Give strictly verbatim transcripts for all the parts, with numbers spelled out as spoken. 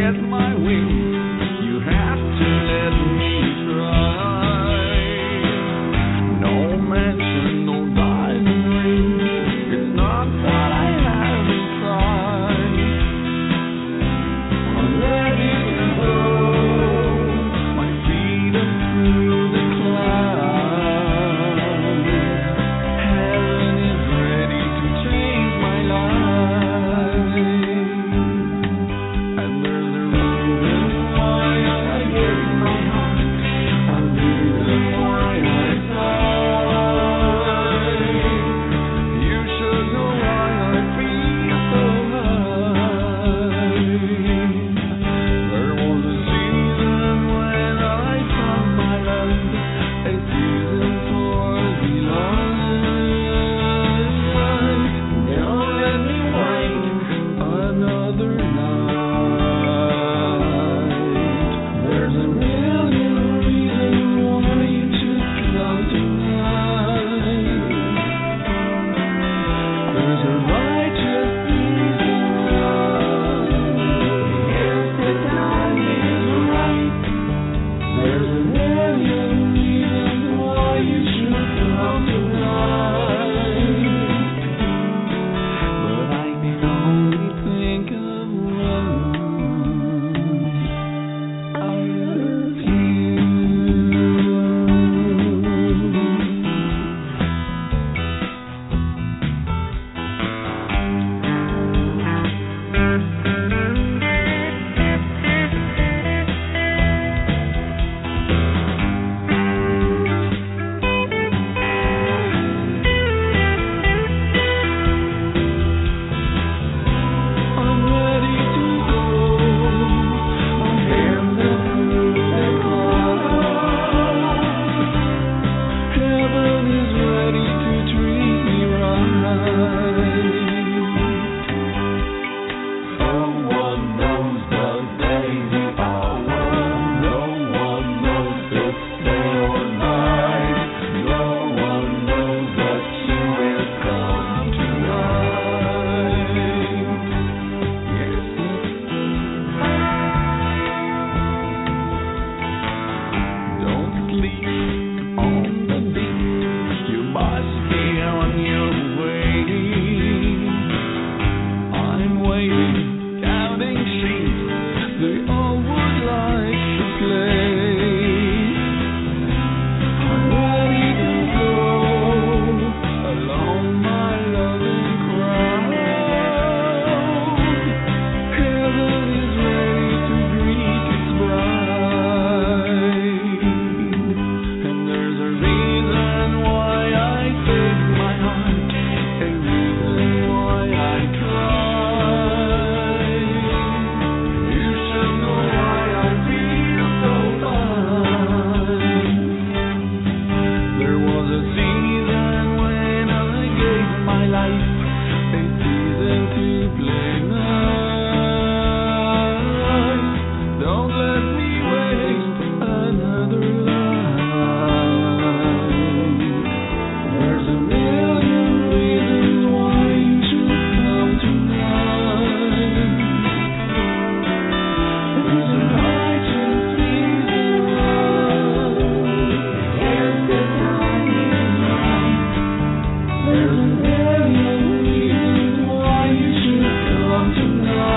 There's a million reasons why you should come tonight.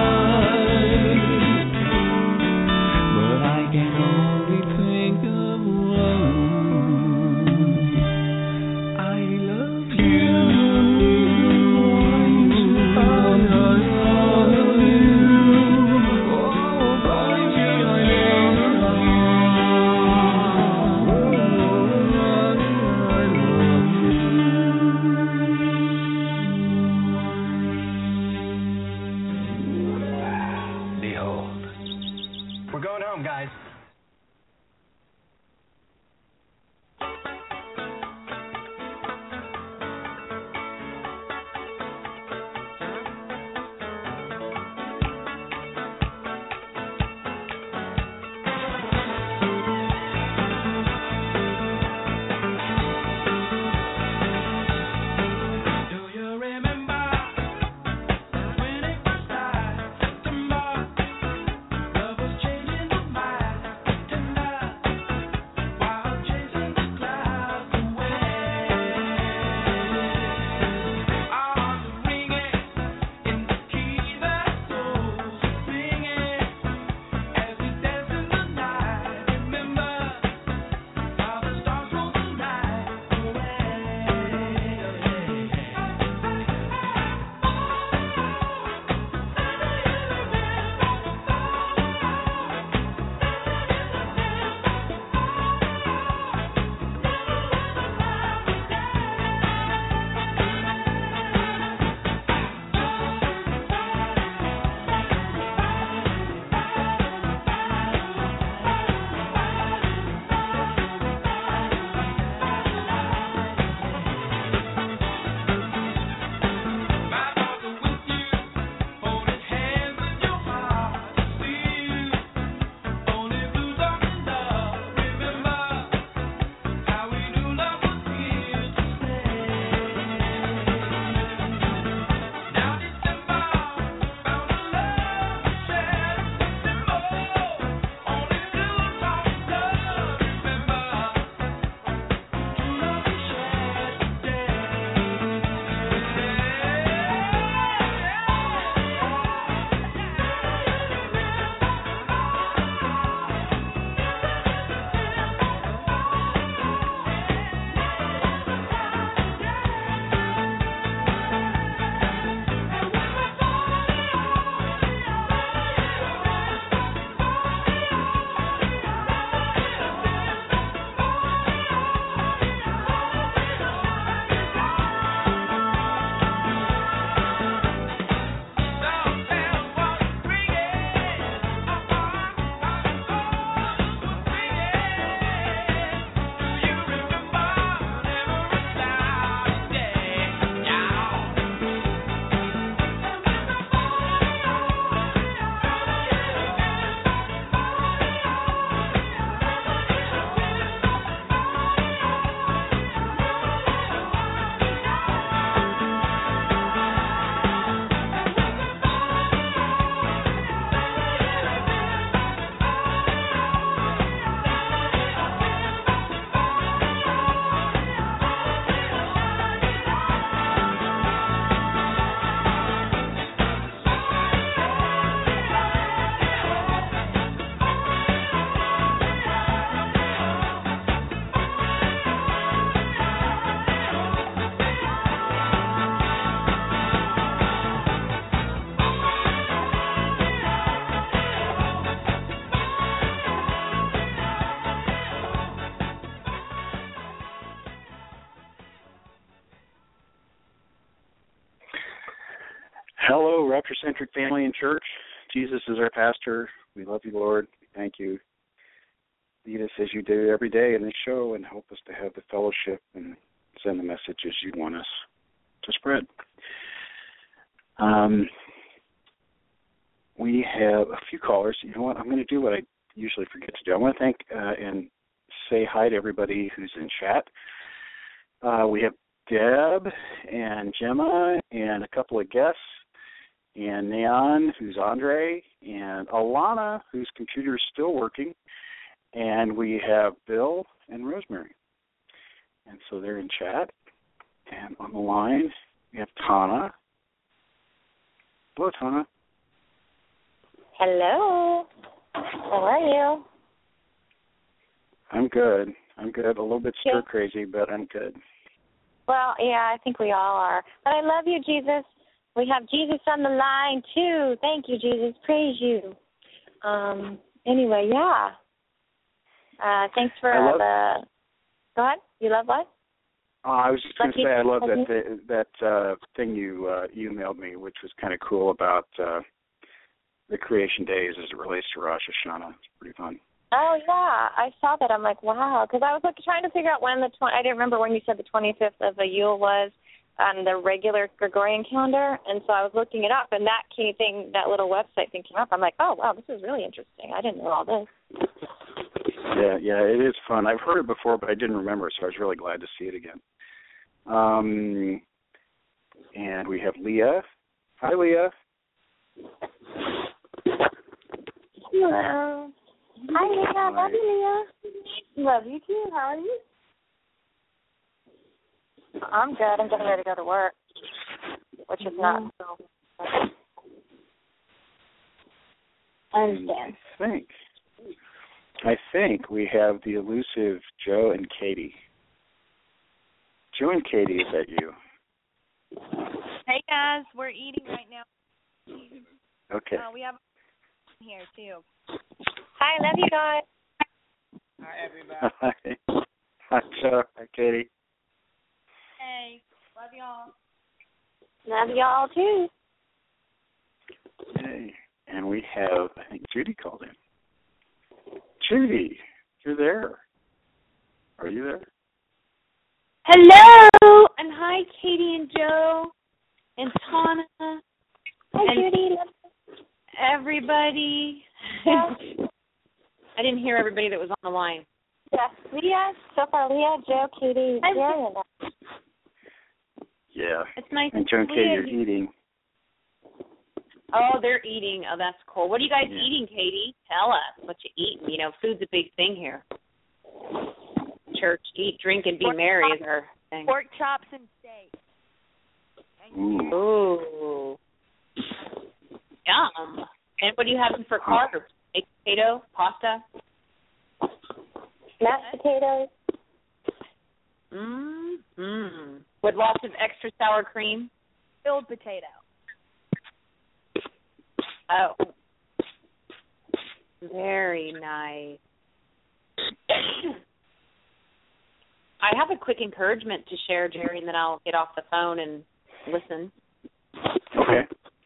Hello, Rapture-Centric Family and Church. Jesus is our pastor. We love you, Lord. Thank you. Lead us as you do every day in this show and help us to have the fellowship and send the messages you want us to spread. Um, we have a few callers. You know what? I'm going to do what I usually forget to do. I want to thank uh, and say hi to everybody who's in chat. Uh, we have Deb and Gemma and a couple of guests, and Neon, who's Andre, and Alana, whose computer is still working, and we have Bill and Rosemary. And so they're in chat. And on the line, we have Tana. Hello, Tana. Hello. How are you? I'm good. I'm good. A little bit stir crazy, but I'm good. Well, yeah, I think we all are. But I love you, Jesus. We have Jesus on the line, too. Thank you, Jesus. Praise you. Um. Anyway, yeah. Uh, thanks for I love, the... Go ahead. You love what? Uh, I was just going to say I love that you? that uh, thing you uh, emailed me, which was kind of cool about uh, the creation days as it relates to Rosh Hashanah. It's pretty fun. Oh, yeah. I saw that. I'm like, wow. Because I was like, trying to figure out when the... twenty. I didn't remember when you said the twenty-fifth of the Yule was on the regular Gregorian calendar, and so I was looking it up, and that key thing, that little website thing came up. I'm like, oh, wow, this is really interesting. I didn't know all this. Yeah, yeah, it is fun. I've heard it before, but I didn't remember, so I was really glad to see it again. Um, and we have Leah. Hi, Leah. Hello. Hi, Leah. Love you, Leah. Love you, too. How are you? I'm good. I'm getting ready to go to work, which is not so. I understand. I think, I think we have the elusive Joe and Katie. Joe and Katie, is that you? Hey, guys. We're eating right now. Okay. Uh, we have here, too. Hi, love you guys. Hi, everybody. Hi. Hi, Joe. Hi, Katie. Hey, love y'all. Love y'all, too. Hey, and we have, I think Judy called in. Judy, you're there. Are you there? Hello, and hi, Katie and Joe, and Tana. Hi, and Judy. Everybody. I didn't hear everybody that was on the line. Yes, Leah, so far Leah, Joe, Katie, Hi, Jerry, and that. Yeah. It's nice and to Joe and see Katie you. are eating. Oh, they're eating. Oh, that's cool. What are you guys Yeah. eating, Katie? Tell us what you eat. You know, food's a big thing here. Church, eat, drink, and be pork merry chops, is our thing. Pork chops and steak. Ooh. Ooh. Yum. And what are you having for carbs? Baked potato, pasta? Mashed potatoes. Mm-hmm. With lots of extra sour cream? Filled potato. Oh. Very nice. I have a quick encouragement to share, Jerry, and then I'll get off the phone and listen. Okay.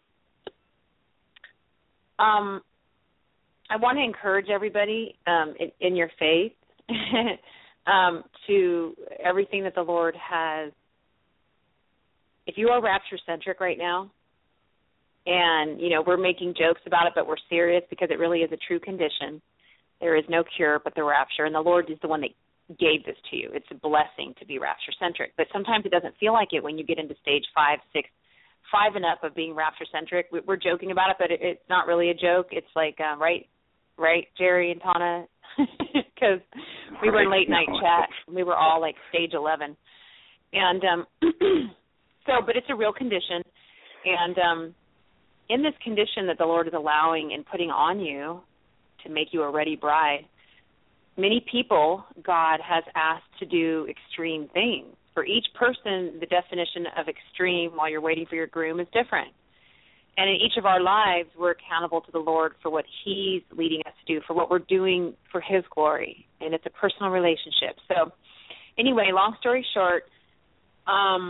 Um, I want to encourage everybody um, in, in your faith um, to everything that the Lord has. If you are rapture-centric right now, and, you know, we're making jokes about it, but we're serious because it really is a true condition. There is no cure but the rapture, and the Lord is the one that gave this to you. It's a blessing to be rapture-centric, but sometimes it doesn't feel like it when you get into stage five, six, five and up of being rapture-centric. We're joking about it, but it's not really a joke. It's like, uh, right, right, Jerry and Tana? Because we were in late-night chat. We were all like stage eleven. And um, so, but it's a real condition. And um, in this condition that the Lord is allowing and putting on you to make you a ready bride, many people God has asked to do extreme things. For each person, the definition of extreme while you're waiting for your groom is different. And in each of our lives, we're accountable to the Lord for what He's leading us to do, for what we're doing for His glory. And it's a personal relationship. So anyway, long story short, um,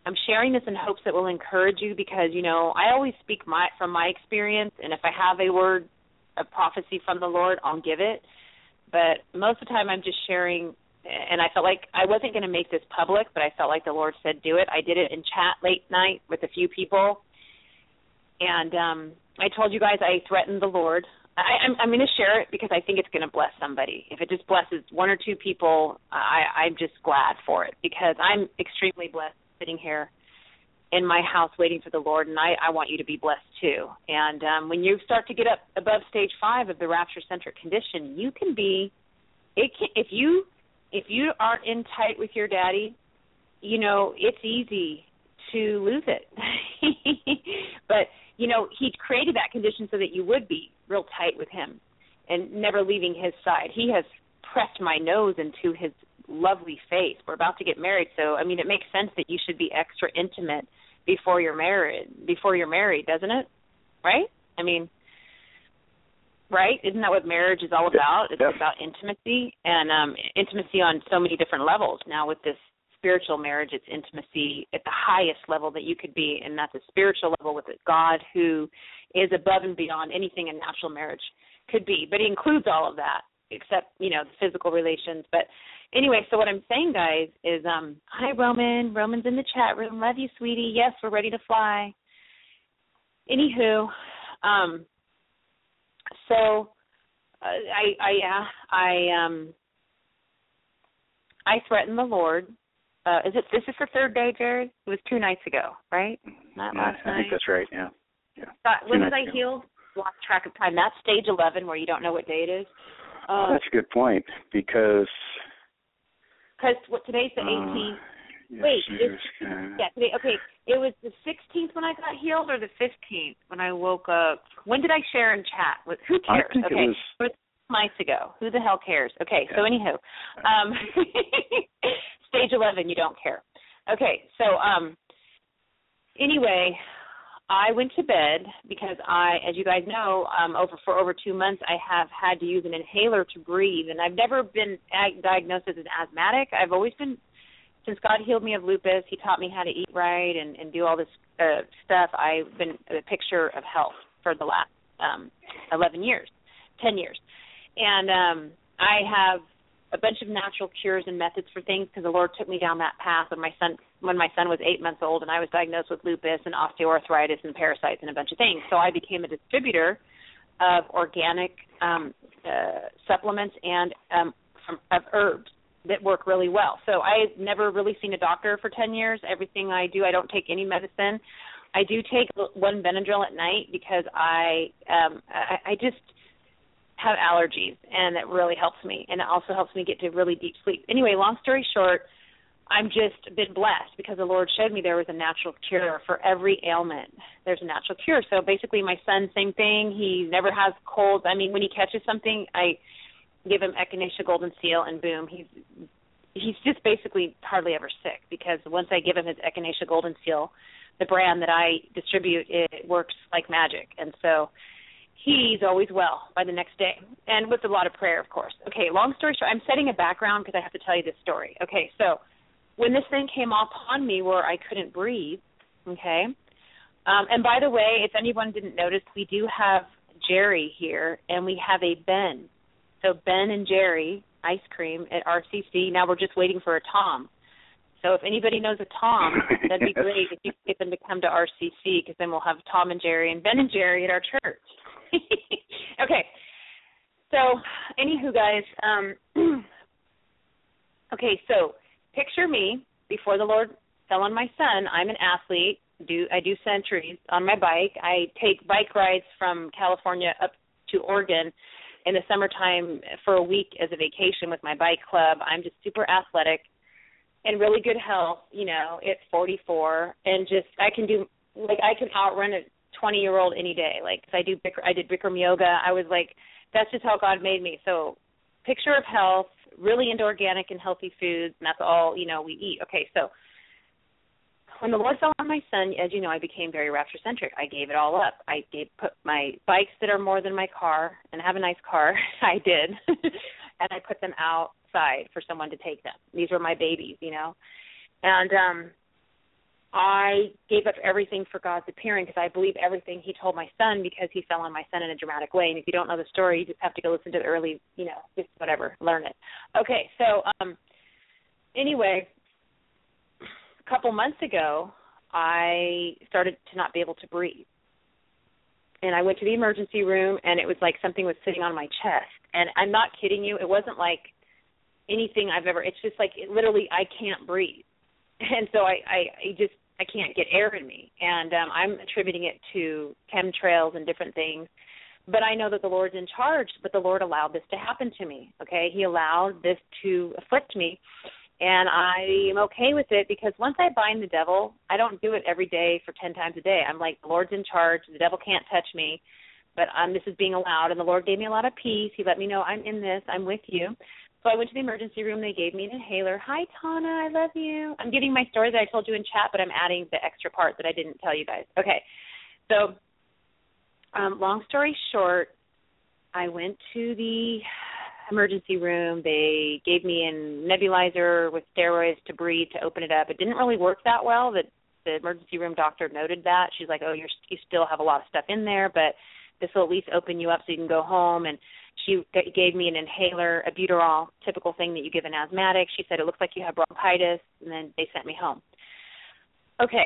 I'm sharing this in hopes that will encourage you because, you know, I always speak my from my experience, and if I have a word, a prophecy from the Lord, I'll give it. But most of the time I'm just sharing, and I felt like I wasn't going to make this public, but I felt like the Lord said do it. I did it in chat late night with a few people, and um, I told you guys I threatened the Lord. I, I'm, I'm going to share it because I think it's going to bless somebody. If it just blesses one or two people, I, I'm just glad for it because I'm extremely blessed sitting here in my house waiting for the Lord, and I, I want you to be blessed too. And um, when you start to get up above stage five of the rapture-centric condition, you can be, it can, if you if you aren't in tight with your daddy, you know, it's easy to lose it. But, you know, he created that condition so that you would be real tight with him and never leaving his side. He has pressed my nose into his lovely face. We're about to get married, so I mean, it makes sense that you should be extra intimate before you're married. Before you're married, doesn't it? Right? I mean, right? Isn't that what marriage is all about? It's yep. about intimacy and um, intimacy on so many different levels. Now, with this spiritual marriage, it's intimacy at the highest level that you could be, and that's a spiritual level with a God who is above and beyond anything a natural marriage could be. But he includes all of that, except, you know, the physical relations. But anyway, so what I'm saying, guys, is um, hi, Roman. Roman's in the chat room. Love you, sweetie. Yes, we're ready to fly. Anywho, um, so uh, I, I, yeah, I, um, I threatened the Lord. Uh, is it? This is the third day, Jared? It was two nights ago, right? Not yeah, last I night. think that's right. Yeah. Yeah. Uh, when was I ago. healed? Lost track of time. That's stage eleven, where you don't know what day it is. Oh, Um, that's a good point because. Because what today's the eighteenth. Uh, yes, Wait, it it's, was kinda... yeah, today. Okay, it was the sixteenth when I got healed, or the fifteenth when I woke up. When did I share in chat? With who cares? I think okay, it was. it was nights ago. Who the hell cares? Okay, Yeah. so anywho, um, stage eleven, you don't care. Okay, so um, anyway, I went to bed because I, as you guys know, um, over for over two months, I have had to use an inhaler to breathe, and I've never been ag- diagnosed as an asthmatic. I've always been, since God healed me of lupus, he taught me how to eat right and, and do all this uh, stuff. I've been a picture of health for the last um, eleven years, ten years. And um, I have a bunch of natural cures and methods for things because the Lord took me down that path when my son when my son was eight months old, and I was diagnosed with lupus and osteoarthritis and parasites and a bunch of things. So I became a distributor of organic um, uh, supplements and um, from, of herbs that work really well. So I've never really seen a doctor for ten years. Everything I do, I don't take any medicine. I do take one Benadryl at night because I um, I, I just have allergies, and it really helps me, and it also helps me get to really deep sleep. Anyway, long story short, I'm just been blessed because the Lord showed me there was a natural cure for every ailment. There's a natural cure. So basically my son, same thing. He never has colds. I mean, when he catches something, I give him Echinacea Golden Seal, and boom, he's he's just basically hardly ever sick because once I give him his Echinacea Golden Seal, the brand that I distribute, it works like magic. And so he's always well by the next day, and with a lot of prayer, of course. Okay, long story short, I'm setting a background because I have to tell you this story. Okay, so when this thing came upon me where I couldn't breathe, okay, um, and by the way, if anyone didn't notice, we do have Jerry here, and we have a Ben. So Ben and Jerry, ice cream at R C C. Now we're just waiting for a Tom. So if anybody knows a Tom, that'd be Yes. great if you could get them to come to R C C, because then we'll have Tom and Jerry and Ben and Jerry at our church. Okay, so anywho, guys, um, okay, so picture me before the Lord fell on my son. I'm an athlete. Do I do centuries on my bike. I take bike rides from California up to Oregon in the summertime for a week as a vacation with my bike club. I'm just super athletic and really good health, you know, at forty-four, and just I can do, like, I can outrun a twenty-year-old any day. Like, I do, I did Bikram yoga. I was like, that's just how God made me. So picture of health, really into organic and healthy foods, and that's all, you know, we eat. Okay, so when the Lord fell on my son, as you know, I became very rapture-centric. I gave it all up. I gave put my bikes that are more than my car, and I have a nice car. I did. And I put them outside for someone to take them. These were my babies, you know. And um, I gave up everything for God's appearing because I believe everything he told my son because he fell on my son in a dramatic way. And if you don't know the story, you just have to go listen to the early, you know, just whatever, learn it. Okay, so um, anyway, a couple months ago, I started to not be able to breathe. And I went to the emergency room, and it was like something was sitting on my chest. And I'm not kidding you. It wasn't like anything I've ever – it's just like it, literally I can't breathe. And so I, I, I just, I can't get air in me. And um, I'm attributing it to chemtrails and different things. But I know that the Lord's in charge, but the Lord allowed this to happen to me, okay? He allowed this to afflict me. And I am okay with it because once I bind the devil, I don't do it every day for ten times a day. I'm like, the Lord's in charge. The devil can't touch me. But um, this is being allowed. And the Lord gave me a lot of peace. He let me know I'm in this. I'm with you. So I went to the emergency room. They gave me an inhaler. Hi, Tana. I love you. I'm giving my story that I told you in chat, but I'm adding the extra part that I didn't tell you guys. Okay. So um, long story short, I went to the emergency room. They gave me a nebulizer with steroids to breathe to open it up. It didn't really work that well. The, the emergency room doctor noted that. She's like, oh, you're, you still have a lot of stuff in there, but this will at least open you up so you can go home. And she gave me an inhaler, a Buterol, typical thing that you give an asthmatic. She said, it looks like you have bronchitis, and then they sent me home. Okay,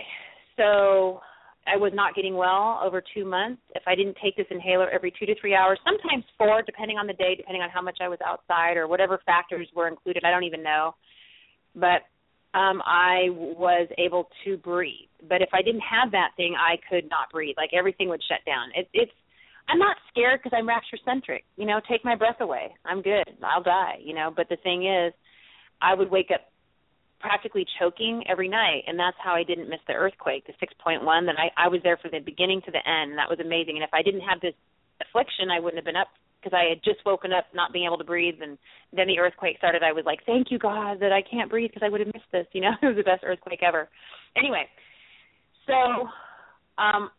so I was not getting well over two months. If I didn't take this inhaler every two to three hours, sometimes four, depending on the day, depending on how much I was outside or whatever factors were included, I don't even know. But um, I was able to breathe. But if I didn't have that thing, I could not breathe. Like everything would shut down. It, it's I'm not scared because I'm rapture-centric. You know, take my breath away. I'm good. I'll die, you know. But the thing is, I would wake up practically choking every night, and that's how I didn't miss the earthquake, the six point one, that I, I was there from the beginning to the end, and that was amazing. And if I didn't have this affliction, I wouldn't have been up because I had just woken up not being able to breathe, and then the earthquake started. I was like, thank you, God, that I can't breathe because I would have missed this. You know, it was the best earthquake ever. Anyway, so um,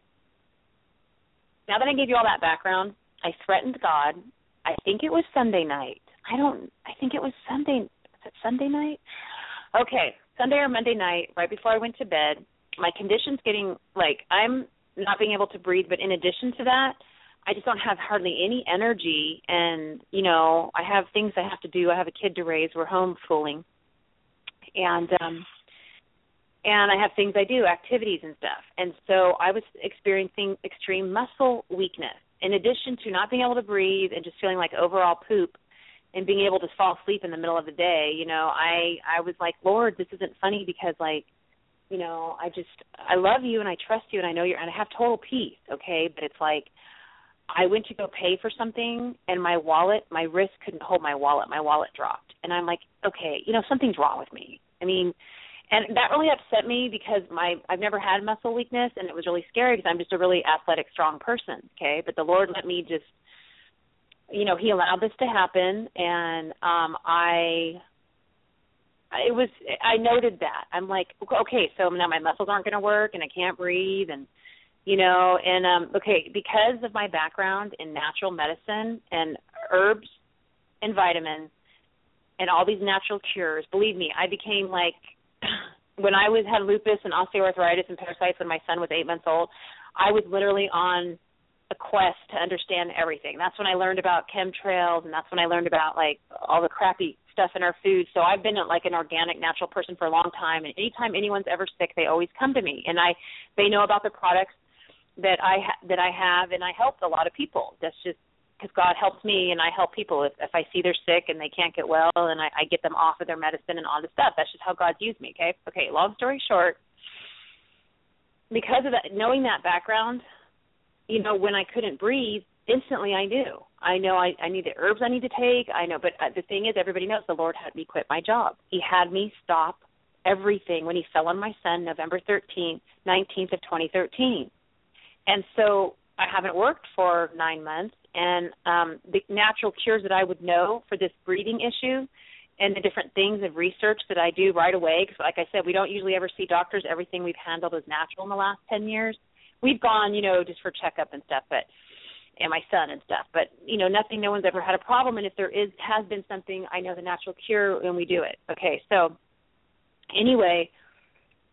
now that I gave you all that background, I threatened God. I think it was Sunday night. I don't, I think it was Sunday, was it Sunday night? Okay, Sunday or Monday night, right before I went to bed, my condition's getting, like, I'm not being able to breathe, but in addition to that, I just don't have hardly any energy, and, you know, I have things I have to do. I have a kid to raise. We're homeschooling, and, um, and I have things I do, activities and stuff. And so I was experiencing extreme muscle weakness. In addition to not being able to breathe and just feeling like overall poop and being able to fall asleep in the middle of the day, you know, I, I was like, Lord, this isn't funny because, like, you know, I just, I love you and I trust you and I know you're, and I have total peace, okay? But it's like I went to go pay for something and my wallet, my wrist couldn't hold my wallet. My wallet dropped. And I'm like, okay, you know, something's wrong with me. I mean, and that really upset me because my I've never had muscle weakness, and it was really scary because I'm just a really athletic, strong person, okay? But the Lord let me just, you know, he allowed this to happen, and um, I, it was, I noted that. I'm like, okay, so now my muscles aren't going to work, and I can't breathe, and, you know, and, um, okay, because of my background in natural medicine and herbs and vitamins and all these natural cures, believe me, I became like, when I was had lupus and osteoarthritis and parasites when my son was eight months old, I was literally on a quest to understand everything. That's when I learned about chemtrails, and that's when I learned about, like, all the crappy stuff in our food. So I've been, like, an organic, natural person for a long time, and anytime anyone's ever sick, they always come to me, and I they know about the products that I ha- that I have, and I help a lot of people. That's just because God helps me, and I help people. If, if I see they're sick and they can't get well, and I, I get them off of their medicine and on the stuff. That's just how God's used me, okay? Okay, long story short, because of that, knowing that background, you know, when I couldn't breathe, instantly I knew. I know I, I need the herbs I need to take. I know, but uh, the thing is, everybody knows the Lord had me quit my job. He had me stop everything when he fell on my son November thirteenth, nineteenth of twenty thirteen. And so I haven't worked for nine months. And um, the natural cures that I would know for this breathing issue and the different things of research that I do right away, because like I said, we don't usually ever see doctors. Everything we've handled is natural in the last ten years. We've gone, you know, just for checkup and stuff, but and my son and stuff. But, you know, nothing, no one's ever had a problem. And if there is, has been something, I know the natural cure and we do it. Okay, so anyway,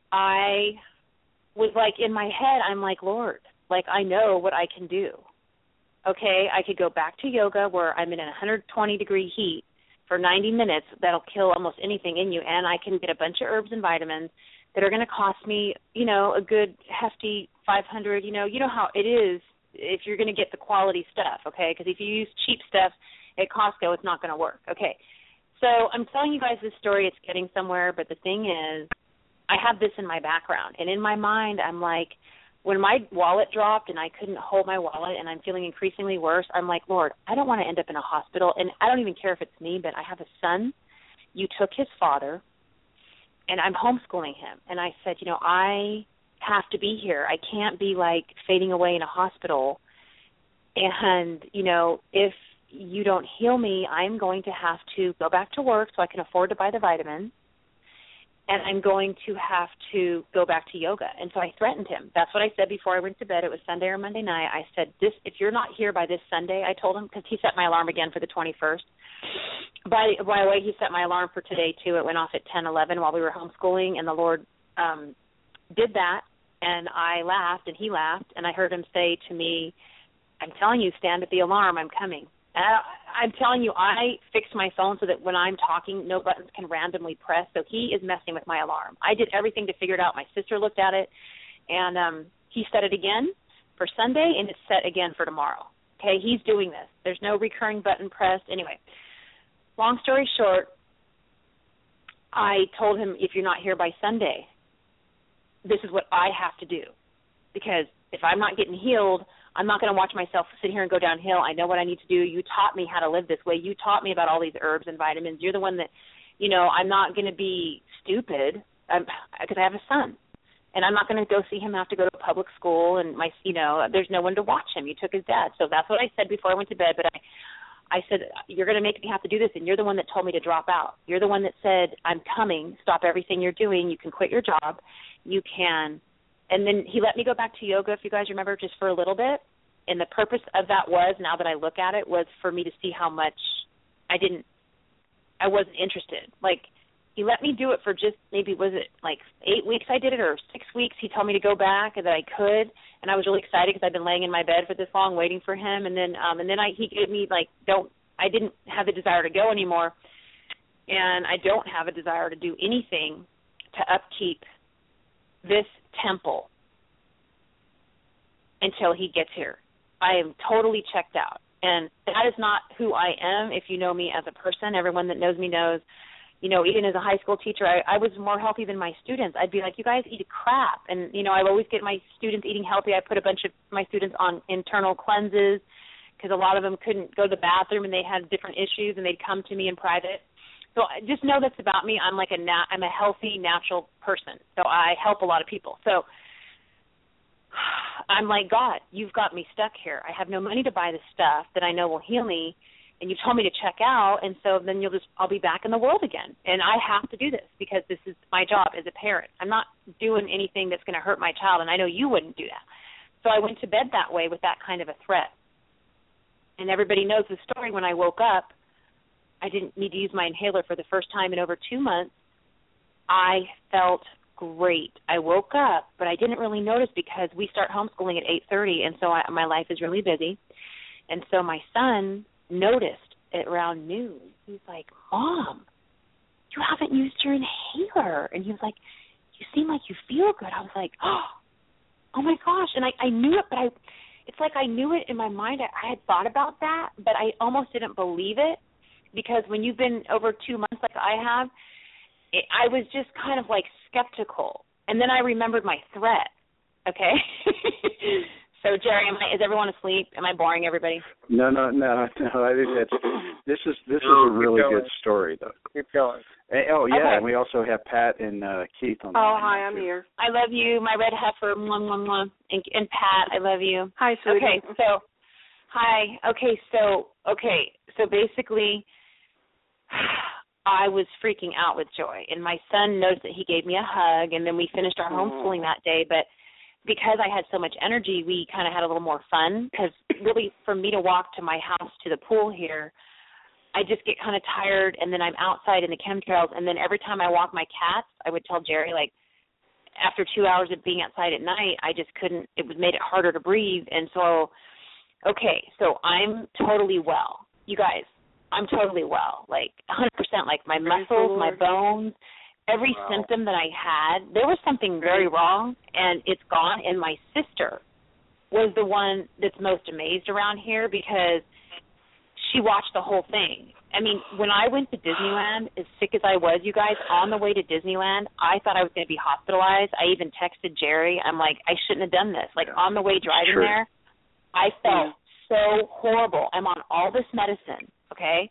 I was like, in my head, I'm like, Lord, like, I know what I can do. Okay, I could go back to yoga where I'm in a one hundred twenty degree heat for ninety minutes. That'll kill almost anything in you, and I can get a bunch of herbs and vitamins that are going to cost me, you know, a good hefty five hundred. You know, you know how it is if you're going to get the quality stuff. Okay, because if you use cheap stuff at Costco, it's not going to work. Okay, so I'm telling you guys this story. It's getting somewhere, but the thing is, I have this in my background, and in my mind, I'm like, when my wallet dropped and I couldn't hold my wallet and I'm feeling increasingly worse, I'm like, Lord, I don't want to end up in a hospital, and I don't even care if it's me, but I have a son. You took his father, and I'm homeschooling him. And I said, you know, I have to be here. I can't be, like, fading away in a hospital. And, you know, if you don't heal me, I'm going to have to go back to work so I can afford to buy the vitamins. And I'm going to have to go back to yoga. And so I threatened him. That's what I said before I went to bed. It was Sunday or Monday night. I said, "This, if you're not here by this Sunday," I told him, because he set my alarm again for the twenty-first. By, by the way, he set my alarm for today, too. It went off at ten eleven while we were homeschooling, and the Lord um, did that. And I laughed, and he laughed, and I heard him say to me, "I'm telling you, stand at the alarm. I'm coming." And I, I'm telling you, I fixed my phone so that when I'm talking, no buttons can randomly press. So he is messing with my alarm. I did everything to figure it out. My sister looked at it, and um, he set it again for Sunday, and it's set again for tomorrow. Okay, he's doing this. There's no recurring button pressed. Anyway, long story short, I told him, if you're not here by Sunday, this is what I have to do. Because if I'm not getting healed, I'm not going to watch myself sit here and go downhill. I know what I need to do. You taught me how to live this way. You taught me about all these herbs and vitamins. You're the one that, you know, I'm not going to be stupid because I have a son. And I'm not going to go see him have to go to public school, and my, you know, there's no one to watch him. You took his dad. So that's what I said before I went to bed. But I, I said, you're going to make me have to do this, and you're the one that told me to drop out. You're the one that said, I'm coming. Stop everything you're doing. You can quit your job. You can. And then he let me go back to yoga, if you guys remember, just for a little bit. And the purpose of that was, now that I look at it, was for me to see how much I didn't, I wasn't interested. Like, he let me do it for just maybe, was it like eight weeks I did it, or six weeks? He told me to go back and that I could. And I was really excited because I'd been laying in my bed for this long waiting for him. And then um, and then I, he gave me, like, don't, I didn't have the desire to go anymore. And I don't have a desire to do anything to upkeep this temple until he gets here. I am totally checked out. And that is not who I am. If you know me as a person, everyone that knows me knows, you know, even as a high school teacher, I, I was more healthy than my students. I'd be like, you guys eat crap. And, you know, I always get my students eating healthy. I put a bunch of my students on internal cleanses because a lot of them couldn't go to the bathroom and they had different issues, and they'd come to me in private. So just know that's about me. I'm like a na- I'm a healthy, natural person. So I help a lot of people. So I'm like, God, you've got me stuck here. I have no money to buy the stuff that I know will heal me, and you told me to check out, and so then you'll just I'll be back in the world again. And I have to do this because this is my job as a parent. I'm not doing anything that's going to hurt my child, and I know you wouldn't do that. So I went to bed that way with that kind of a threat. And everybody knows the story. When I woke up, I didn't need to use my inhaler for the first time in over two months. I felt great. I woke up, but I didn't really notice because we start homeschooling at eight thirty, and so I, my life is really busy. And so my son noticed at around noon. He's like, Mom, you haven't used your inhaler. And he was like, you seem like you feel good. I was like, oh, my gosh. And I, I knew it, but I it's like I knew it in my mind. I, I had thought about that, but I almost didn't believe it. Because when you've been over two months like I have, it, I was just kind of like skeptical. And then I remembered my threat, okay? So, Jerry, am I, is everyone asleep? Am I boring everybody? No, no, no, no. I think that's, this is this is no, a really going. good story, though. Keep going. And, oh, yeah, okay. And we also have Pat and uh, Keith on the Oh, line. hi, I'm too. here. I love you, my red heifer, mwah, mwah, mwah. And, and Pat, I love you. Hi, sweetie. Okay, so, hi. Okay, so, okay, so basically, I was freaking out with joy, and my son noticed that he gave me a hug, and then we finished our homeschooling that day. But because I had so much energy, we kind of had a little more fun, because really for me to walk to my house to the pool here, I just get kind of tired, and then I'm outside in the chemtrails, and then every time I walk my cats, I would tell Jerry, like, after two hours of being outside at night, I just couldn't, it was made it harder to breathe. And so, okay, so I'm totally well. You guys, I'm totally well, like one hundred percent, like my Praise muscles, my bones, every wow. symptom that I had, there was something very wrong, and it's gone. And my sister was the one that's most amazed around here because she watched the whole thing. I mean, when I went to Disneyland, as sick as I was, you guys, on the way to Disneyland, I thought I was going to be hospitalized. I even texted Jerry. I'm like, I shouldn't have done this. Like, on the way driving sure. there, I felt yeah. so horrible. I'm on all this medicine, okay?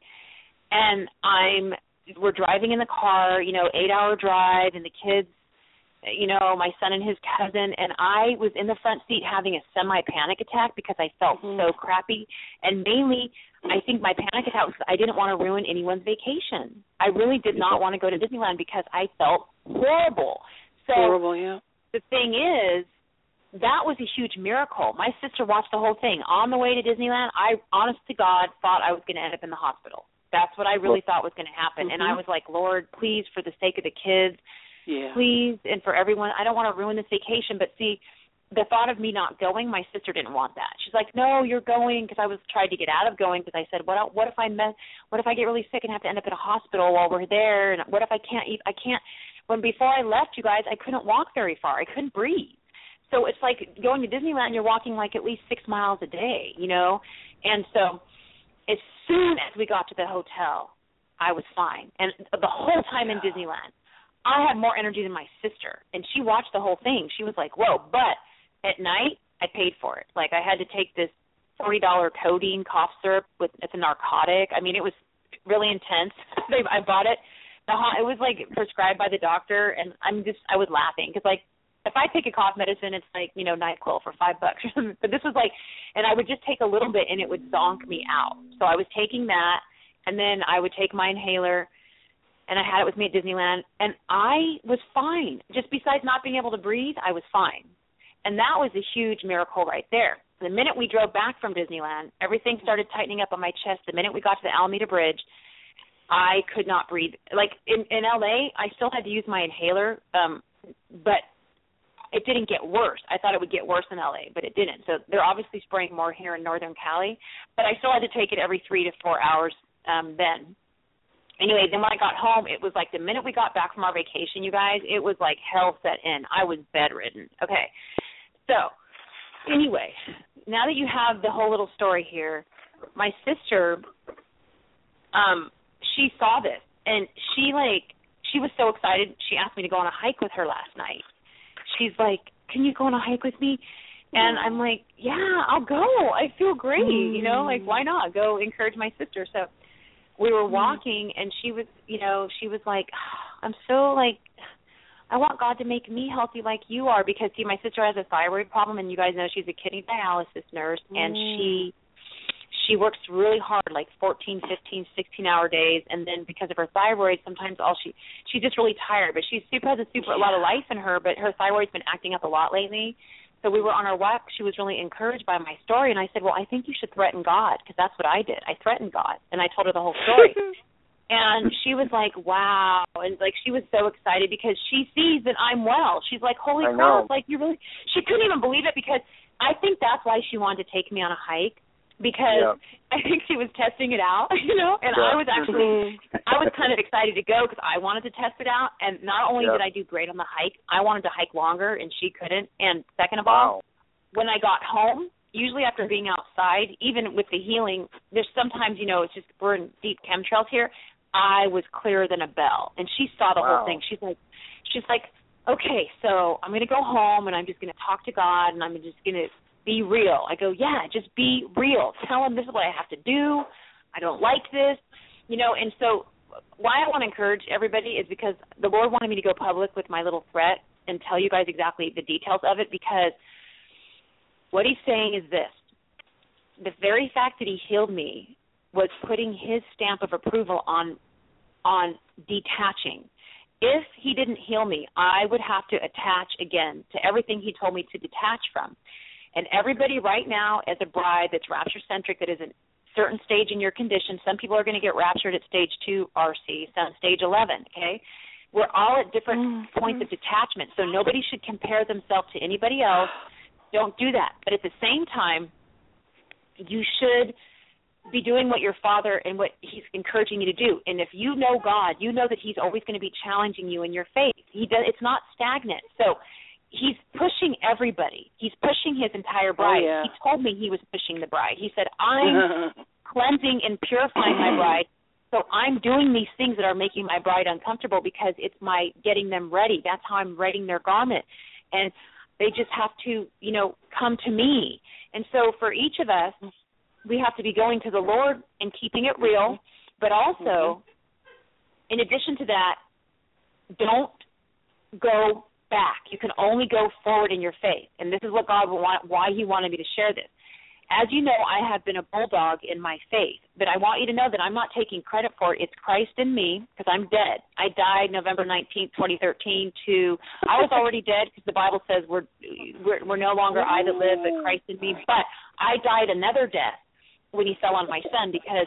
And I'm, we're driving in the car, you know, eight-hour drive, and the kids, you know, my son and his cousin, and I was in the front seat having a semi-panic attack because I felt mm-hmm. so crappy. And mainly, I think my panic attack was I didn't want to ruin anyone's vacation. I really did not want to go to Disneyland because I felt horrible. So horrible, yeah. The thing is, that was a huge miracle. My sister watched the whole thing. On the way to Disneyland, I, honest to God, thought I was going to end up in the hospital. That's what I really thought was going to happen. Mm-hmm. And I was like, Lord, please, for the sake of the kids, yeah. please, and for everyone, I don't want to ruin this vacation. But see, the thought of me not going, my sister didn't want that. She's like, no, you're going, because I was trying to get out of going because I said, what what if I met, what if I get really sick and have to end up in a hospital while we're there, and what if I can't eat, I can't, when before I left, you guys, I couldn't walk very far. I couldn't breathe. So it's like going to Disneyland, you're walking like at least six miles a day, you know, and so as soon as we got to the hotel, I was fine. And the whole time in Disneyland, I had more energy than my sister, and she watched the whole thing. She was like, whoa, but at night, I paid for it. Like, I had to take this forty dollars codeine cough syrup with it's a narcotic. I mean, it was really intense. I bought it. The it was like prescribed by the doctor, and I'm just I was laughing because like if I take a cough medicine, it's like you know NyQuil for five bucks. But this was like, and I would just take a little bit, and it would zonk me out. So I was taking that, and then I would take my inhaler. And I had it with me at Disneyland, and I was fine. Just besides not being able to breathe, I was fine. And that was a huge miracle right there. The minute we drove back from Disneyland, everything started tightening up on my chest. The minute we got to the Alameda Bridge, I could not breathe. Like in, in L A, I still had to use my inhaler, um, but it didn't get worse. I thought it would get worse in L A, but it didn't. So they're obviously spraying more here in Northern Cali, but I still had to take it every three to four hours um, then. Anyway, then when I got home, it was like the minute we got back from our vacation, you guys, it was like hell set in. I was bedridden. Okay. So, anyway, now that you have the whole little story here, my sister, um, she saw this, and she, like, she was so excited, she asked me to go on a hike with her last night. She's like, can you go on a hike with me? And I'm like, yeah, I'll go. I feel great, you know, like, why not? Go encourage my sister. So we were walking, and she was, you know, she was like, I'm so, like, I want God to make me healthy like you are because, see, my sister has a thyroid problem, and you guys know she's a kidney dialysis nurse, and mm. she she works really hard, like fourteen, fifteen, sixteen-hour days, and then because of her thyroid, sometimes all she she's just really tired. But she super has a super a lot of life in her, but her thyroid's been acting up a lot lately. So we were on our walk. She was really encouraged by my story, and I said, well, I think you should threaten God because that's what I did. I threatened God, and I told her the whole story. And she was like, wow. And, like, she was so excited because she sees that I'm well. She's like, holy crap. Like, you really – she couldn't even believe it because I think that's why she wanted to take me on a hike because yeah. I think she was testing it out, you know. And yeah. I was actually – I was kind of excited to go because I wanted to test it out. And not only yeah. did I do great on the hike, I wanted to hike longer, and she couldn't. And second of wow. all, when I got home, usually after being outside, even with the healing, there's sometimes, you know, it's just we're in deep chemtrails here. I was clearer than a bell, and she saw the wow. whole thing. She's like, she's like, okay, so I'm going to go home, and I'm just going to talk to God, and I'm just going to be real. I go, yeah, just be real. Tell him this is what I have to do. I don't like this, you know. And so why I want to encourage everybody is because the Lord wanted me to go public with my little threat and tell you guys exactly the details of it, because what he's saying is this. The very fact that he healed me was putting his stamp of approval on on detaching. If he didn't heal me, I would have to attach again to everything he told me to detach from. And everybody right now as a bride that's rapture-centric, that is a certain stage in your condition, some people are going to get raptured at stage two R C, some stage eleven, okay? We're all at different mm-hmm. points of detachment, so nobody should compare themselves to anybody else. Don't do that. But at the same time, you should be doing what your Father and what He's encouraging you to do. And if you know God, you know that He's always going to be challenging you in your faith. He does. It's not stagnant. So He's pushing everybody. He's pushing His entire bride. Oh, yeah. He told me He was pushing the bride. He said, I'm cleansing and purifying my bride. So I'm doing these things that are making my bride uncomfortable because it's my getting them ready. That's how I'm readying their garment. And they just have to, you know, come to me. And so for each of us, we have to be going to the Lord and keeping it real. But also, in addition to that, don't go back. You can only go forward in your faith. And this is what God will want, why He wanted me to share this. As you know, I have been a bulldog in my faith, but I want you to know that I'm not taking credit for it. It's Christ in me, because I'm dead. I died November nineteenth, twenty thirteen. To I was already dead because the Bible says we're, we're we're no longer I that live, but Christ in me. But I died another death when He fell on my son, because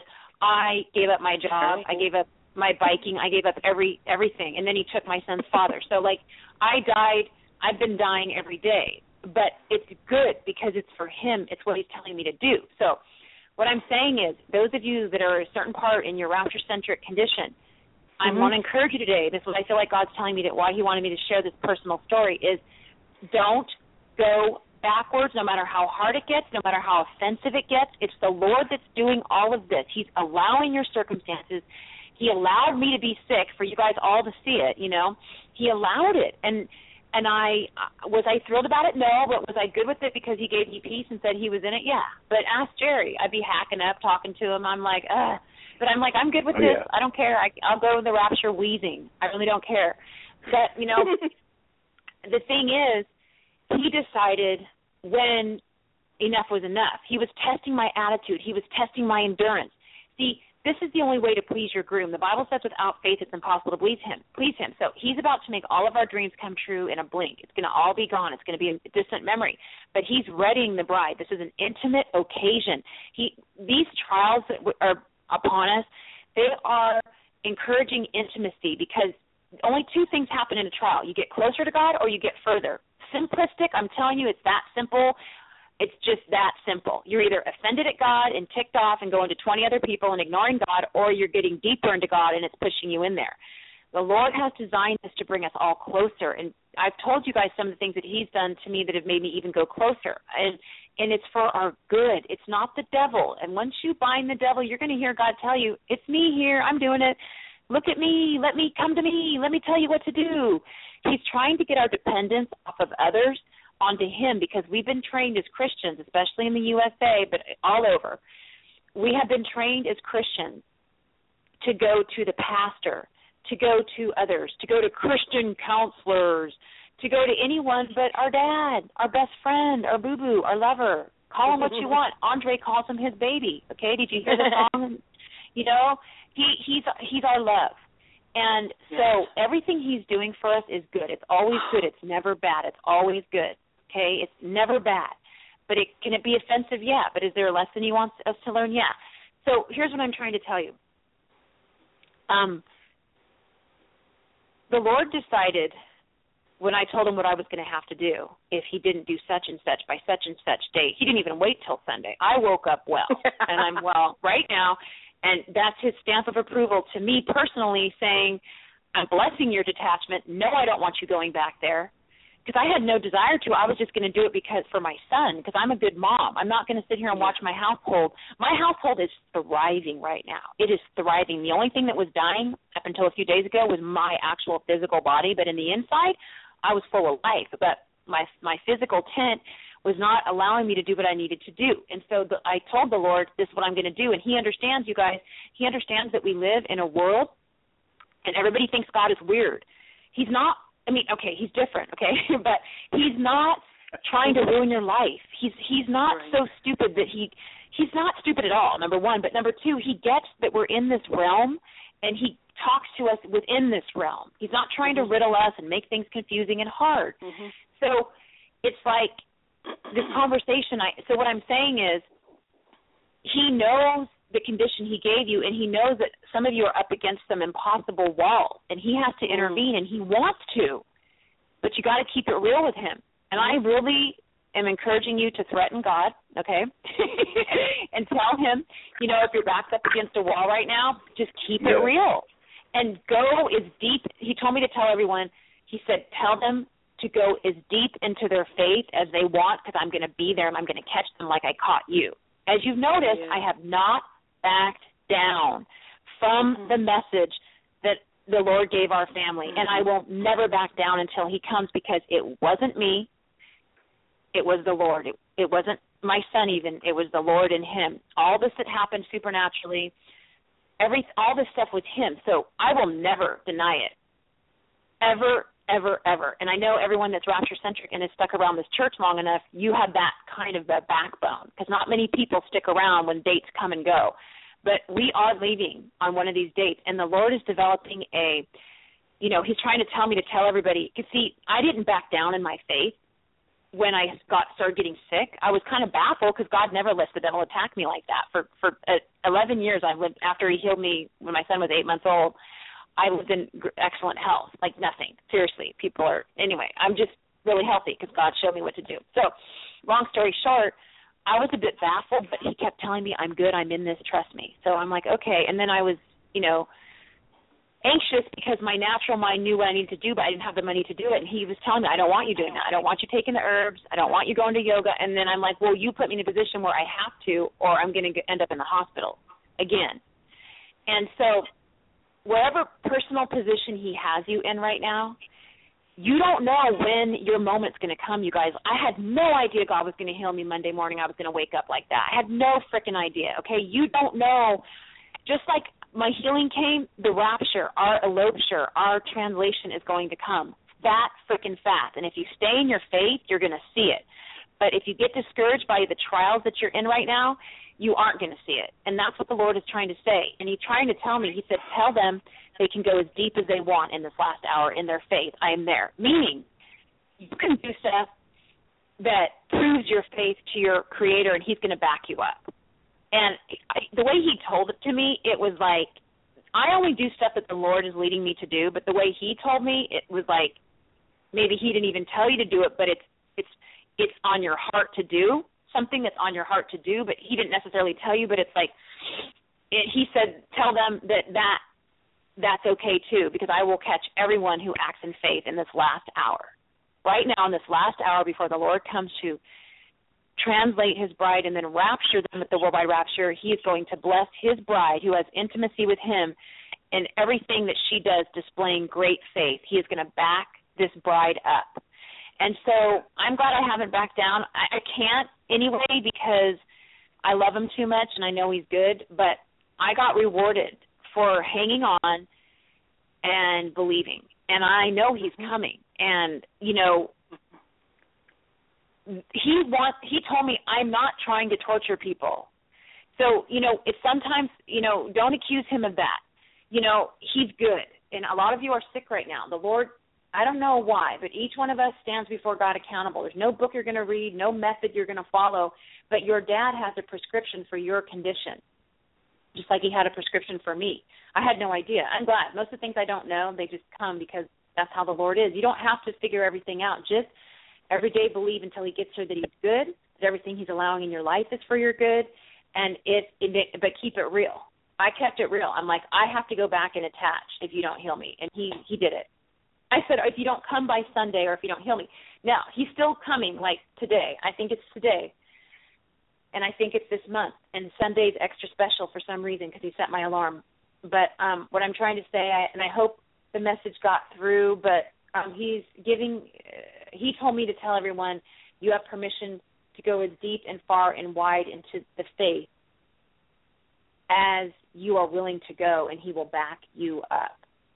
I gave up my job, I gave up my biking, I gave up every everything, and then He took my son's father. So like I died, I've been dying every day. But it's good because it's for Him. It's what He's telling me to do. So what I'm saying is, those of you that are a certain part in your rapture-centric condition, mm-hmm. I want to encourage you today. This is what I feel like God's telling me, that why He wanted me to share this personal story is, don't go backwards no matter how hard it gets, no matter how offensive it gets. It's the Lord that's doing all of this. He's allowing your circumstances. He allowed me to be sick for you guys all to see it, you know. He allowed it. And And I, was I thrilled about it? No, but was I good with it because He gave me peace and said He was in it? Yeah. But ask Jerry. I'd be hacking up, talking to him. I'm like, ugh. But I'm like, I'm good with oh, this. Yeah. I don't care. I, I'll go to the rapture wheezing. I really don't care. But, you know, the thing is, He decided when enough was enough. He was testing my attitude. He was testing my endurance. See, this is the only way to please your groom. The Bible says without faith it's impossible to please him. Please him. So He's about to make all of our dreams come true in a blink. It's going to all be gone. It's going to be a distant memory. But He's readying the bride. This is an intimate occasion. He, these trials that are upon us, they are encouraging intimacy, because only two things happen in a trial. You get closer to God or you get further. Simplistic, I'm telling you, it's that simple. It's just that simple. You're either offended at God and ticked off and going to twenty other people and ignoring God, or you're getting deeper into God and it's pushing you in there. The Lord has designed this to bring us all closer. And I've told you guys some of the things that He's done to me that have made me even go closer. And and it's for our good. It's not the devil. And once you bind the devil, you're going to hear God tell you, it's me here. I'm doing it. Look at me. Let me come to me. Let me tell you what to do. He's trying to get our dependence off of others onto Him, because we've been trained as Christians, especially in the U S A, but all over. We have been trained as Christians to go to the pastor, to go to others, to go to Christian counselors, to go to anyone but our dad, our best friend, our boo-boo, our lover. Call him what you want. Andre calls him his baby. Okay, did you hear the song? You know, he he's he's our love. And so everything He's doing for us is good. It's always good. It's never bad. It's always good. Okay, it's never bad. But it, can it be offensive? Yeah. But is there a lesson He wants us to learn? Yeah. So here's what I'm trying to tell you. Um, the Lord decided, when I told Him what I was going to have to do if He didn't do such and such by such and such date. He didn't even wait till Sunday. I woke up well, and I'm well right now, and that's His stamp of approval to me personally, saying, I'm blessing your detachment. No, I don't want you going back there. Because I had no desire to. I was just going to do it because for my son, because I'm a good mom. I'm not going to sit here and watch my household. My household is thriving right now. It is thriving. The only thing that was dying up until a few days ago was my actual physical body, but in the inside, I was full of life. But my my physical tent was not allowing me to do what I needed to do. And so the, I told the Lord, this is what I'm going to do. And He understands, you guys. He understands that we live in a world, and everybody thinks God is weird. He's not. I mean, okay, He's different, okay, but He's not trying to ruin your life. He's he's not right. so stupid that he he's not stupid at all, number one. But number two, He gets that we're in this realm, and He talks to us within this realm. He's not trying mm-hmm. to riddle us and make things confusing and hard. Mm-hmm. So it's like this conversation. I so what I'm saying is, He knows the condition he gave you, and he knows that some of you are up against some impossible walls, and he has to intervene, and he wants to, but you got to keep it real with him. And I really am encouraging you to threaten God, okay, and tell him, you know, if your back's up against a wall right now, just keep yeah. it real and go as deep. He told me to tell everyone, he said, tell them to go as deep into their faith as they want, because I'm going to be there and I'm going to catch them like I caught you. As you've noticed, yeah. I have not backed down from mm-hmm. the message that the Lord gave our family, mm-hmm. and I will never back down until he comes, because it wasn't me. It was the Lord. It, it wasn't my son even. It was the Lord and him. All this that happened supernaturally, every all this stuff was him. So I will never deny it, ever, ever, ever. And I know everyone that's rapture-centric and has stuck around this church long enough, you have that kind of a backbone, because not many people stick around when dates come and go. But we are leaving on one of these dates, and the Lord is developing a, you know, he's trying to tell me to tell everybody. Because, see, I didn't back down in my faith when I got started getting sick. I was kind of baffled, because God never lets the devil attack me like that. For for uh, eleven years, I've lived, after he healed me when my son was eight months old, I lived in excellent health, like nothing. Seriously, people are, anyway, I'm just really healthy because God showed me what to do. So, long story short, I was a bit baffled, but he kept telling me, I'm good, I'm in this, trust me. So I'm like, okay. And then I was, you know, anxious because my natural mind knew what I needed to do, but I didn't have the money to do it. And he was telling me, I don't want you doing that. I don't want you taking the herbs. I don't want you going to yoga. And then I'm like, well, you put me in a position where I have to, or I'm going to end up in the hospital again. And so wherever personal position he has you in right now, you don't know when your moment's going to come, you guys. I had no idea God was going to heal me Monday morning. I was going to wake up like that. I had no freaking idea, okay? You don't know. Just like my healing came, the rapture, our elopture, our translation is going to come that freaking fast. And if you stay in your faith, you're going to see it. But if you get discouraged by the trials that you're in right now, you aren't going to see it. And that's what the Lord is trying to say. And he's trying to tell me, he said, tell them they can go as deep as they want in this last hour in their faith. I am there. Meaning, you can do stuff that proves your faith to your Creator, and he's going to back you up. And I, the way he told it to me, it was like, I only do stuff that the Lord is leading me to do, but the way he told me, it was like, maybe he didn't even tell you to do it, but it's it's it's on your heart to do, something that's on your heart to do, but he didn't necessarily tell you, but it's like, it, he said, tell them that, that that's okay too, because I will catch everyone who acts in faith in this last hour. Right now, in this last hour before the Lord comes to translate his bride and then rapture them at the worldwide rapture, he is going to bless his bride who has intimacy with him and everything that she does displaying great faith. He is going to back this bride up. And so I'm glad I haven't backed down. I, I can't anyway because I love him too much and I know he's good, but I got rewarded for hanging on and believing. And I know he's coming. And, you know, he want, he told me I'm not trying to torture people. So, you know, it's sometimes, you know, don't accuse him of that. You know, he's good. And a lot of you are sick right now. The Lord, I don't know why, but each one of us stands before God accountable. There's no book you're going to read, no method you're going to follow, but your dad has a prescription for your condition, just like he had a prescription for me. I had no idea. I'm glad. Most of the things I don't know, they just come because that's how the Lord is. You don't have to figure everything out. Just every day believe until he gets there that he's good, that everything he's allowing in your life is for your good, and it, it but keep it real. I kept it real. I'm like, I have to go back and attach if you don't heal me, and he, he did it. I said, if you don't come by Sunday or if you don't heal me. Now, he's still coming, like today. I think it's today, and I think it's this month, and Sunday's extra special for some reason because he set my alarm. But um, what I'm trying to say, I, and I hope the message got through, but um, he's giving, uh, he told me to tell everyone, you have permission to go as deep and far and wide into the faith as you are willing to go, and he will back you up.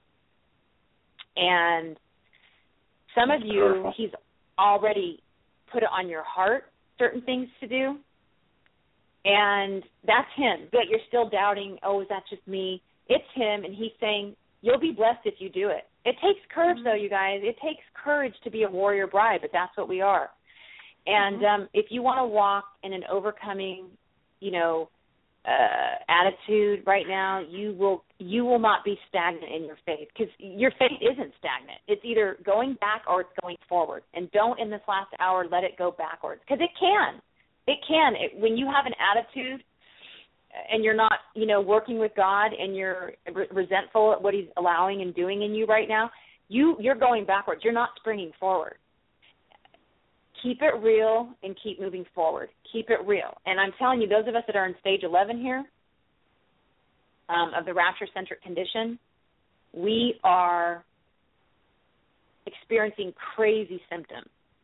And some of you, he's already put it on your heart, certain things to do, and that's him. But you're still doubting, oh, is that just me? It's him, and he's saying, you'll be blessed if you do it. It takes courage, mm-hmm. though, you guys. It takes courage to be a warrior bride, but that's what we are. And mm-hmm. um, if you want to walk in an overcoming, you know, uh, attitude right now, you will you will not be stagnant in your faith, because your faith isn't stagnant. It's either going back or it's going forward. And don't in this last hour let it go backwards, because it can. It can. It, when you have an attitude and you're not, you know, working with God, and you're re- resentful at what He's allowing and doing in you right now, you you're going backwards. You're not springing forward. Keep it real and keep moving forward. Keep it real. And I'm telling you, those of us that are in stage eleven here um, of the rapture-centric condition, we are experiencing crazy symptoms.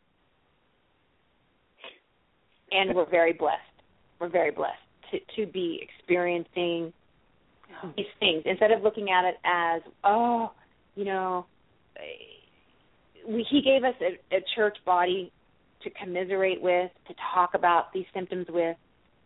And we're very blessed. We're very blessed to, to be experiencing these things. Instead of looking at it as, oh, you know, we, He gave us a, a church body to commiserate with, to talk about these symptoms with,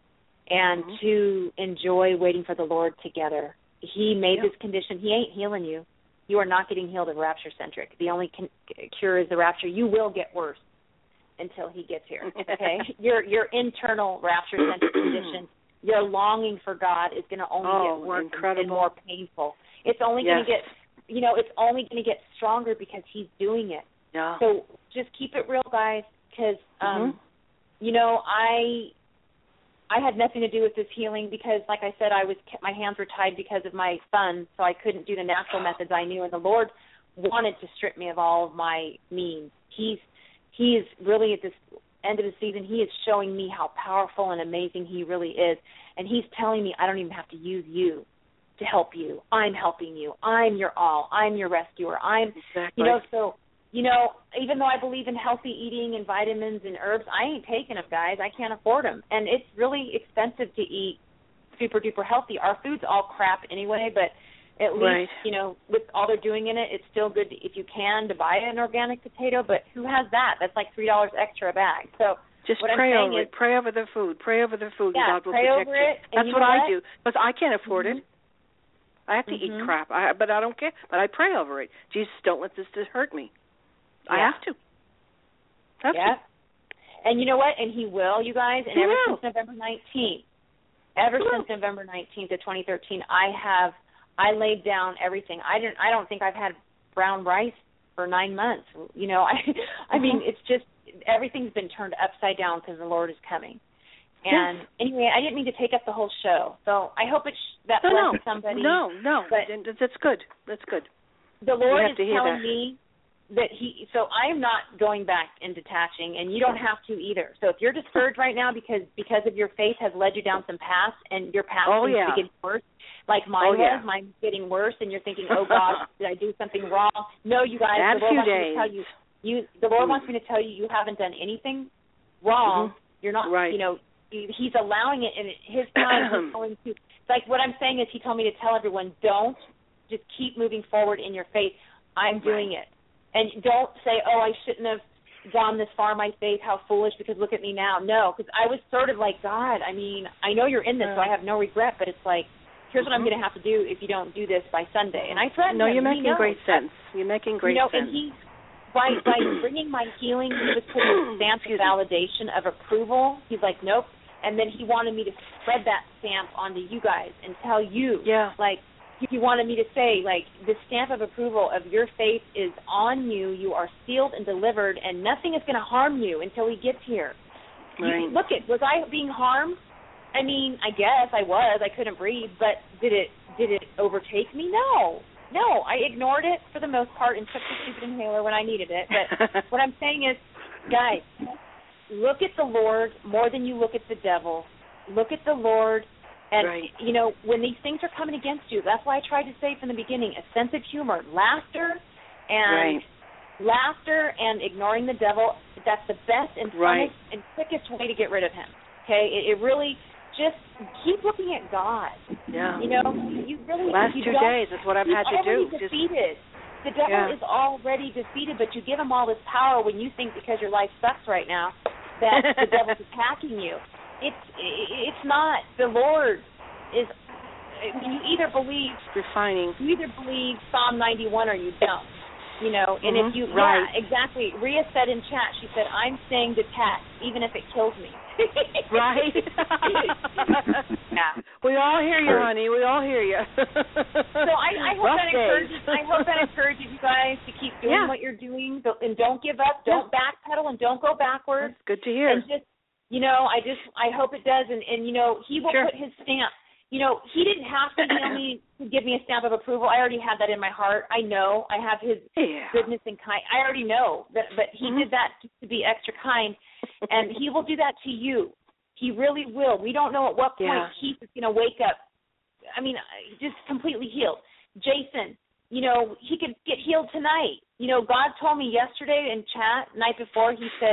and mm-hmm. to enjoy waiting for the Lord together. He made yep. this condition. He ain't healing you. You are not getting healed of rapture-centric. The only con- cure is the rapture. You will get worse until He gets here, okay? your your internal rapture-centric condition, your longing for God is going to only oh, get worse incredible. and more painful. It's only yes. going to get, you know, it's only going to get stronger because He's doing it. Yeah. So just keep it real, guys. Because, um, mm-hmm. you know, I I had nothing to do with this healing because, like I said, I was my hands were tied because of my son, so I couldn't do the natural methods I knew. And the Lord wanted to strip me of all of my means. He's He is really at this end of the season. He is showing me how powerful and amazing He really is, and He's telling me I don't even have to use you to help you. I'm helping you. I'm your all. I'm your rescuer. I'm, exactly. you know, so. You know, even though I believe in healthy eating and vitamins and herbs, I ain't taking them, guys. I can't afford them. And it's really expensive to eat super-duper healthy. Our food's all crap anyway, but at least, right. you know, with all they're doing in it, it's still good, to, if you can, to buy an organic potato. But who has that? That's like three dollars extra a bag. So just what pray I'm over is, it. Pray over the food. Pray over the food. Yeah, God will pray protect over you. it. That's you what, know I what? do. Because I can't afford mm-hmm. it. I have to mm-hmm. eat crap, I, but I don't care. But I pray over it. Jesus, don't let this hurt me. Yeah. I have to. Have yeah. to. And you know what? And He will, you guys. And he ever will. since November nineteenth, ever he since will. November nineteenth of twenty thirteen, I have I laid down everything. I didn't. I don't think I've had brown rice for nine months. You know, I. I uh-huh. mean, it's just everything's been turned upside down because the Lord is coming. And yes. anyway, I didn't mean to take up the whole show. So I hope it's that no, blesses no. somebody. No, no. But that's good. That's good. The Lord is that. telling me that He, so I am not going back and detaching, and you don't have to either. So if you're discouraged right now because because of your faith has led you down some paths, and your path oh, seems yeah. to be getting worse, like mine oh, yeah. was, mine's getting worse, and you're thinking, oh God, did I do something wrong? No, you guys, Add the Lord few wants days. me to tell you, you, the Lord mm. wants me to tell you, you haven't done anything wrong. Mm-hmm. You're not, right. you know, He's allowing it, and His time is going to. Like what I'm saying is, He told me to tell everyone, don't just keep moving forward in your faith. I'm doing right. it. And don't say, oh, I shouldn't have gone this far in my faith, how foolish, because look at me now. No, because I was sort of like, God, I mean, I know you're in this, so I have no regret, but it's like, here's what mm-hmm. I'm going to have to do if you don't do this by Sunday. And I threatened No, him. you're making great sense. You're making great you know, sense. And he, by, by bringing my healing, he was putting a stamp of validation, of approval. He's like, nope. And then he wanted me to spread that stamp onto you guys and tell you, yeah. like, he wanted me to say, like, the stamp of approval of your faith is on you. You are sealed and delivered, and nothing is going to harm you until He gets here. Right. You, look, it was I being harmed? I mean, I guess I was. I couldn't breathe, but did it did it overtake me? No. No, I ignored it for the most part and took the stupid inhaler when I needed it. But what I'm saying is, guys, look at the Lord more than you look at the devil. Look at the Lord. And, right. you know, when these things are coming against you, that's why I tried to say from the beginning, a sense of humor, laughter, and right. laughter and ignoring the devil, that's the best and right. funnest and quickest way to get rid of him, okay? It, it really just keep looking at God. Yeah. You know, you really... Last you two don't, days is what I've had to do. He's defeated. Just, the devil yeah. is already defeated, but you give him all this power when you think because your life sucks right now that the devil's attacking you. It's it's not. The Lord is. You either believe refining. You either believe Psalm ninety-one or you don't. You know, and mm-hmm. if you, right. yeah, exactly. Rhea said in chat, she said, I'm saying detach, even if it kills me. Right. Yeah. We all hear you, honey. We all hear you. So I, I hope Rough that days. encourages. I hope that encourages you guys to keep doing yeah. what you're doing, and don't give up. Don't yeah. backpedal, and don't go backwards. That's good to hear. And just, you know, I just, I hope it does. And, and you know, he will sure. put his stamp. You know, he didn't have to heal me to give me a stamp of approval. I already had that in my heart. I know. I have his yeah. goodness and kind. I already know that, but he mm-hmm. did that to be extra kind, and he will do that to you. He really will. We don't know at what point yeah. Keith is going to wake up. I mean, just completely healed. Jason, you know, he could get healed tonight. You know, God told me yesterday in chat, night before, he said,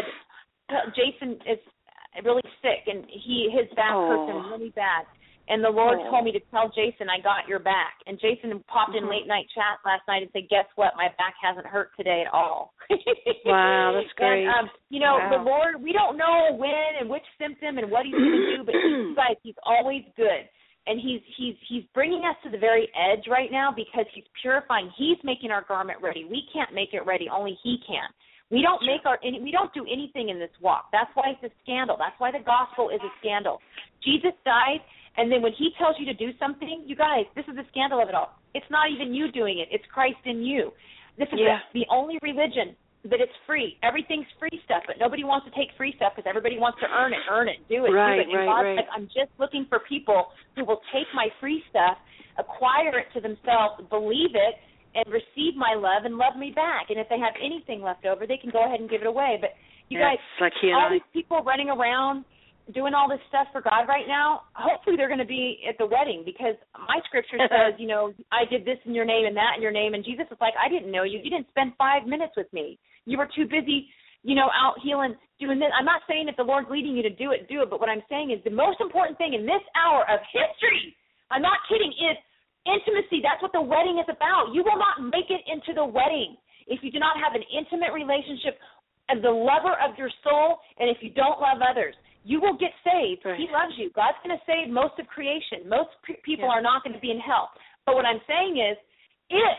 Jason is really sick, and he his back oh. hurts him really bad. And the Lord oh. told me to tell Jason, I got your back. And Jason popped mm-hmm. in late night chat last night and said, guess what? My back hasn't hurt today at all. Wow, that's great. And, um, you know, wow. the Lord, we don't know when and which symptom and what he's going to do, but you guys, he's always good. And he's he's he's bringing us to the very edge right now because he's purifying. He's making our garment ready. We can't make it ready. Only he can. We don't make our any, we don't do anything in this walk. That's why it's a scandal. That's why the gospel is a scandal. Jesus died. And then when he tells you to do something, you guys, this is the scandal of it all. It's not even you doing it. It's Christ in you. This is yeah. the, the only religion that it's free. Everything's free stuff, but nobody wants to take free stuff because everybody wants to earn it, earn it, do it, right, do it. And right, God's right. like, I'm just looking for people who will take my free stuff, acquire it to themselves, believe it, and receive my love and love me back. And if they have anything left over, they can go ahead and give it away. But you yeah, guys, like he and all I. these people running around doing all this stuff for God right now, hopefully they're going to be at the wedding because my scripture says, you know, I did this in your name and that in your name. And Jesus is like, I didn't know you. You didn't spend five minutes with me. You were too busy, you know, out healing, doing this. I'm not saying if the Lord's leading you to do it, do it. But what I'm saying is the most important thing in this hour of history, I'm not kidding, is intimacy. That's what the wedding is about. You will not make it into the wedding if you do not have an intimate relationship as the lover of your soul and if you don't love others. You will get saved. Right. He loves you. God's going to save most of creation. Most pre- people yeah. are not going to be in hell. But what I'm saying is, if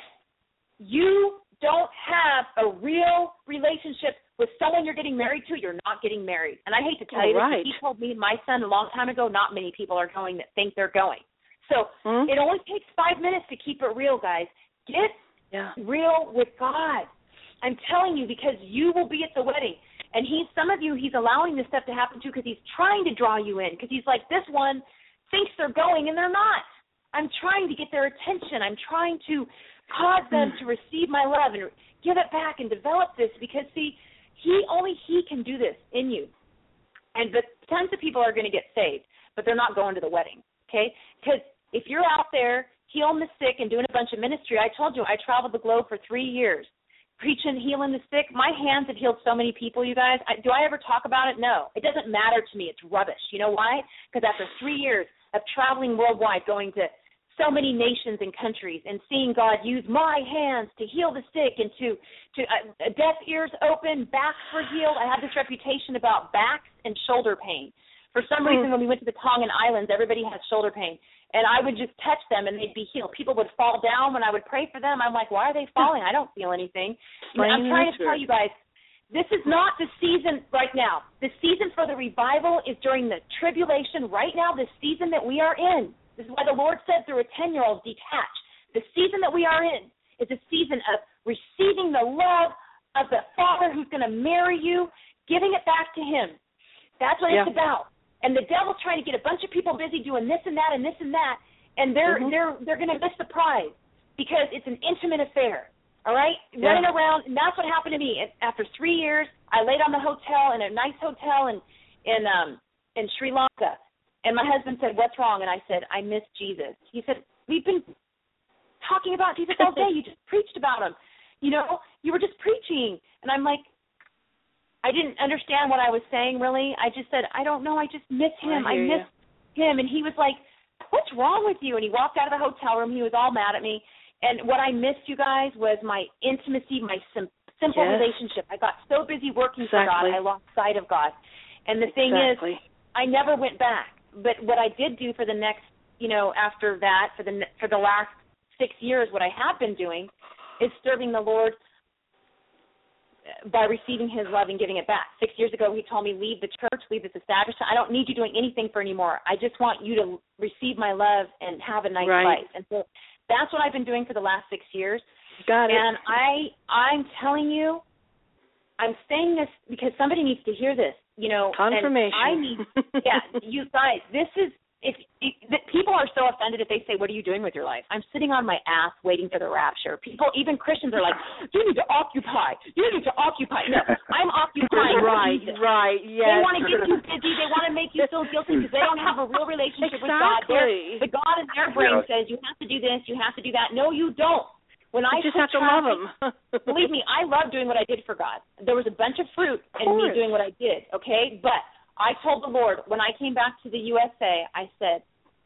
you don't have a real relationship with someone you're getting married to, you're not getting married. And I hate to tell oh, you this, right. but he told me and my son a long time ago, not many people are going that think they're going. So mm-hmm. it only takes five minutes to keep it real, guys. Get yeah. real with God. I'm telling you, because you will be at the wedding. And he's, some of you, he's allowing this stuff to happen to because he's trying to draw you in. Because he's like, this one thinks they're going and they're not. I'm trying to get their attention. I'm trying to cause them to receive my love and give it back and develop this because, see, he only he can do this in you. And but tons of people are going to get saved, but they're not going to the wedding, okay? Because if you're out there healing the sick and doing a bunch of ministry, I told you I traveled the globe for three years. Preaching, healing the sick. My hands have healed so many people, you guys. I, do I ever talk about it? No. It doesn't matter to me. It's rubbish. You know why? Because after three years of traveling worldwide, going to so many nations and countries and seeing God use my hands to heal the sick and to, to uh, deaf ears open, backs were healed. I had this reputation about backs and shoulder pain. For some reason, when we went to the Tongan Islands, everybody had shoulder pain. And I would just touch them, and they'd be healed. People would fall down when I would pray for them. I'm like, why are they falling? I don't feel anything. I'm trying to tell you guys, this is not the season right now. The season for the revival is during the tribulation right now, the season that we are in. This is why the Lord said through a ten-year-old, detach. The season that we are in is a season of receiving the love of the Father who's going to marry you, giving it back to him. That's what yeah. it's about. And the devil's trying to get a bunch of people busy doing this and that and this and that, and they're mm-hmm. they're they're going to miss the prize because it's an intimate affair. All right, yeah. running around, and that's what happened to me. After three years, I laid on the hotel in a nice hotel in in um in Sri Lanka, and my husband said, "What's wrong?" And I said, "I miss Jesus." He said, "We've been talking about Jesus all day. You just preached about him. You know, you were just preaching." And I'm like, I didn't understand what I was saying, really. I just said, I don't know. I just miss him. I, I miss you. him. And he was like, what's wrong with you? And he walked out of the hotel room. He was all mad at me. And what I missed, you guys, was my intimacy, my sim- simple yes. relationship. I got so busy working exactly. for God, I lost sight of God. And the thing exactly. is, I never went back. But what I did do for the next, you know, after that, for the for the last six years, what I have been doing is serving the Lord by receiving his love and giving it back. Six years ago, he told me, leave the church, leave this establishment. I don't need you doing anything for anymore. I just want you to receive my love and have a nice right. life. And so that's what I've been doing for the last six years. Got it. And I, I'm telling you, I'm saying this because somebody needs to hear this. You know, confirmation. And I need, yeah, you guys, this is, if, if, if people are so offended if they say, what are you doing with your life? I'm sitting on my ass waiting for the rapture. People, even Christians are like, you need to occupy. You need to occupy. No, I'm occupying. Right, Jesus. right, yes. They want to get you busy. They want to make you feel guilty because they don't have a real relationship exactly. with God. They're, the God in their brain says, you have to do this, you have to do that. No, you don't. When I you just have to traffic, love him. believe me, I love doing what I did for God. There was a bunch of fruit of in me doing what I did, okay? But I told the Lord, when I came back to the U S A, I said,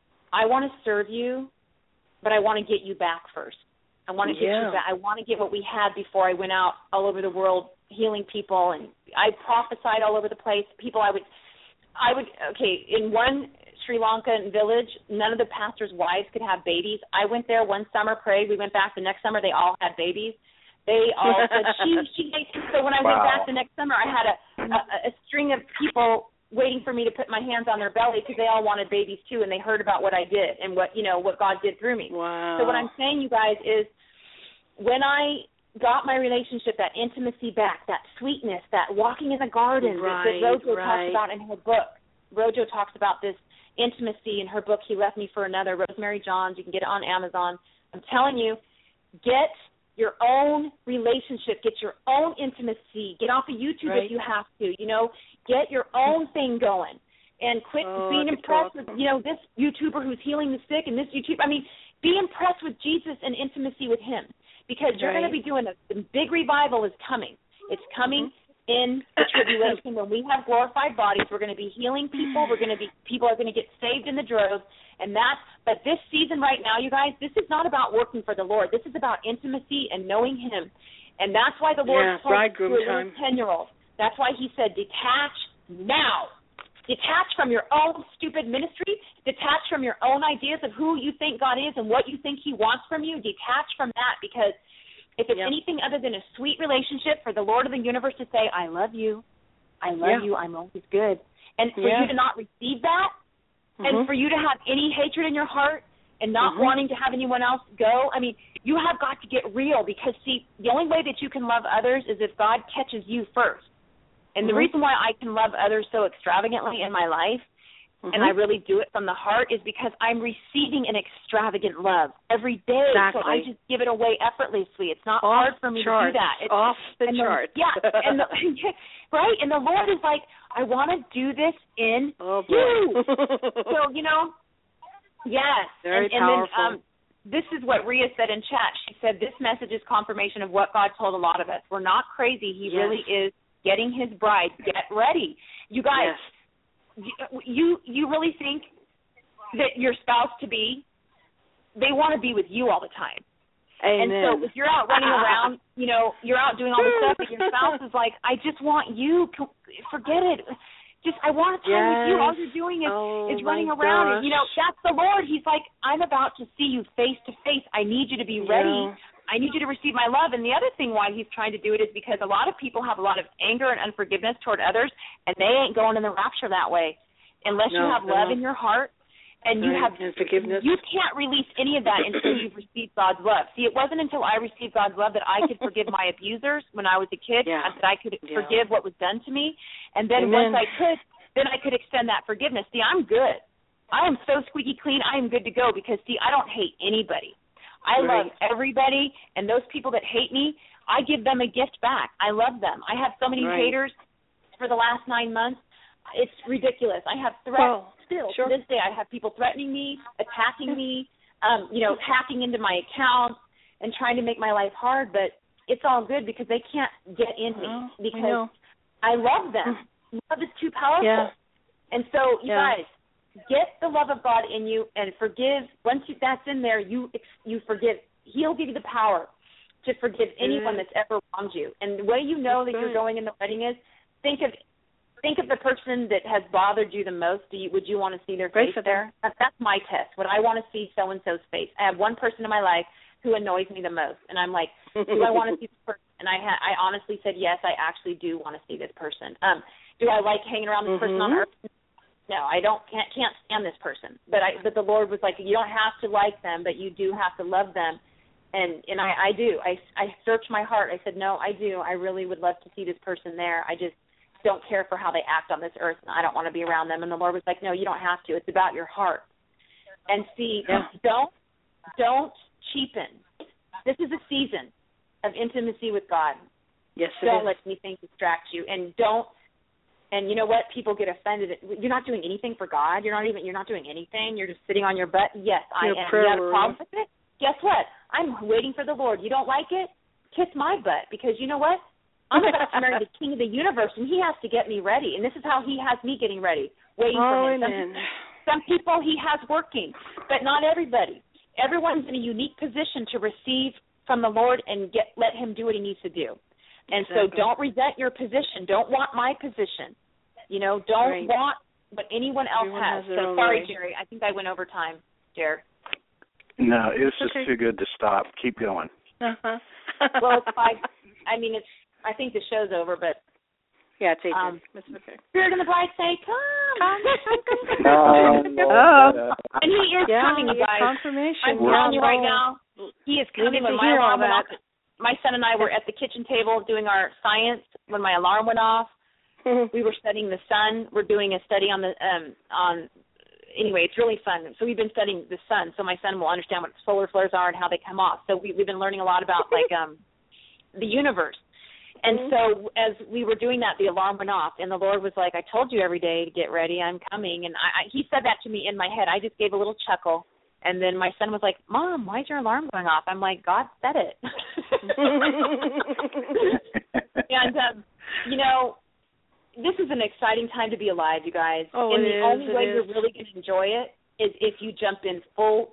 I want to serve you, but I want to get you back first. I want to get yeah. you back. I want to get what we had before I went out all over the world healing people, and I prophesied all over the place. People I would, I would, okay, in one Sri Lankan village, none of the pastors' wives could have babies. I went there one summer, prayed. We went back the next summer. They all had babies. They all said, she, she. So when I wow. went back the next summer, I had a, a, a string of people waiting for me to put my hands on their belly because they all wanted babies too, and they heard about what I did and what, you know, what God did through me. Wow. So what I'm saying, you guys, is when I got my relationship, that intimacy back, that sweetness, that walking in the garden right, that, that Rojo right. talks about in her book. Rojo talks about this intimacy in her book, He Left Me for Another, Rosemary Johns. You can get it on Amazon. I'm telling you, get your own relationship, get your own intimacy, get off of YouTube right. if you have to, you know, get your own thing going and quit oh, being impressed with, you know, this YouTuber who's healing the sick and this YouTuber. I mean, be impressed with Jesus and intimacy with him because you're right. going to be doing a, a big revival is coming. It's coming. Mm-hmm. In the tribulation, when we have glorified bodies, we're going to be healing people. We're going to be people are going to get saved in the droves, and that's. But this season right now, you guys, this is not about working for the Lord. This is about intimacy and knowing Him, and that's why the Lord yeah, told bridegroom to a ten-year-old. That's why He said, "Detach now. Detach from your own stupid ministry. Detach from your own ideas of who you think God is and what you think He wants from you. Detach from that because." If it's yep. anything other than a sweet relationship for the Lord of the universe to say, I love you, I love yeah. you, I'm always good, and for yeah. you to not receive that, mm-hmm. and for you to have any hatred in your heart and not mm-hmm. wanting to have anyone else go, I mean, you have got to get real because, see, the only way that you can love others is if God catches you first. And mm-hmm. the reason why I can love others so extravagantly in my life, mm-hmm. and I really do it from the heart, is because I'm receiving an extravagant love every day. Exactly. So I just give it away effortlessly. It's not Off hard for me charts. to do that. It's, Off the and charts. The, yeah, and the, right? And the Lord is like, I want to do this in oh, boy. you. So, you know, yes. Very and, and powerful. then um, this is what Rhea said in chat. She said, this message is confirmation of what God told a lot of us. We're not crazy. He yes. really is getting his bride. Get ready. You guys. Yes. You you really think that your spouse to be, they want to be with you all the time. Amen. And so if you're out running around, you know, you're out doing all this stuff, and your spouse is like, I just want you. Forget it. Just I want time yes. with you. All you're doing is oh, is running around. gosh. And, you know, that's the Lord. He's like, I'm about to see you face to face. I need you to be ready. Yeah. I need you to receive my love. And the other thing why he's trying to do it is because a lot of people have a lot of anger and unforgiveness toward others, and they ain't going in the rapture that way unless no, you have no. love in your heart and you right. have and forgiveness. You can't release any of that until you've received God's love. See, it wasn't until I received God's love that I could forgive my abusers when I was a kid, yeah. that I could yeah. forgive what was done to me. And then Amen. once I could, then I could extend that forgiveness. See, I'm good. I am so squeaky clean. I am good to go because, see, I don't hate anybody. I right. love everybody, and those people that hate me, I give them a gift back. I love them. I have so many right. haters for the last nine months. It's ridiculous. I have threats well, still. sure. To this day, I have people threatening me, attacking me, um, you know, hacking into my accounts and trying to make my life hard, but it's all good because they can't get in me well, because I, I love them. Love is too powerful. Yeah. And so, you yeah. guys, get the love of God in you and forgive. Once you, that's in there, you you forgive. He'll give you the power to forgive anyone that's ever wronged you. And the way you know that's that right. you're going in the wedding is think of think of the person that has bothered you the most. Do you, would you want to see their Pray face there? That, that's my test. Would I want to see so-and-so's face? I have one person in my life who annoys me the most. And I'm like, do I want to see this person's And I ha- I honestly said, yes, I actually do want to see this person. Um, do I like hanging around this mm-hmm. person on earth? No, I don't can't can't stand this person. But I but the Lord was like, you don't have to like them, but you do have to love them. And and I, I do. I, I searched my heart. I said, no, I do. I really would love to see this person there. I just don't care for how they act on this earth, and I don't want to be around them. And the Lord was like, no, you don't have to. It's about your heart. And see, yeah. don't don't cheapen. This is a season of intimacy with God. Yes, it don't is. let anything distract you, and don't. And you know what? People get offended. You're not doing anything for God. You're not even. You're not doing anything. You're just sitting on your butt. Yes, Your I am. prayer You have a problem room. with it? Guess what? I'm waiting for the Lord. You don't like it? Kiss my butt, because you know what? I'm about to marry the King of the universe, and He has to get me ready. And this is how He has me getting ready, waiting oh, for Him. Some, amen. some people He has working, but not everybody. Everyone's in a unique position to receive from the Lord and get let Him do what He needs to do. And exactly. so don't resent your position. Don't want my position. You know, don't right. want what anyone else Everyone has. has their So own sorry, way. Jerry. I think I went over time, Jared. No, it's just okay. too good to stop. Keep going. Uh-huh. Well, it's five. I mean, it's. I think the show's over, but yeah, it's eight. Um, That's okay. Spirit and the bride say, "Come, come, come, come." Oh. And He is yeah, coming, you guys. Confirmation. I'm We're telling you right Oh. now, He is We coming. need When to my hear all alarm went off, that. my son and I were at the kitchen table doing our science. When my alarm went off, we were studying the sun. We're doing a study on the um on. Anyway, it's really fun. So we've been studying the sun, so my son will understand what solar flares are and how they come off. So we, we've been learning a lot about like um the universe. And so as we were doing that, the alarm went off, and the Lord was like, "I told you every day to get ready. I'm coming." And I, I, He said that to me in my head. I just gave a little chuckle, and then my son was like, "Mom, why is your alarm going off?" I'm like, "God said it." And um, you know. This is an exciting time to be alive, you guys. Oh, and it the is, only it way is. you're really going to enjoy it is if you jump in full,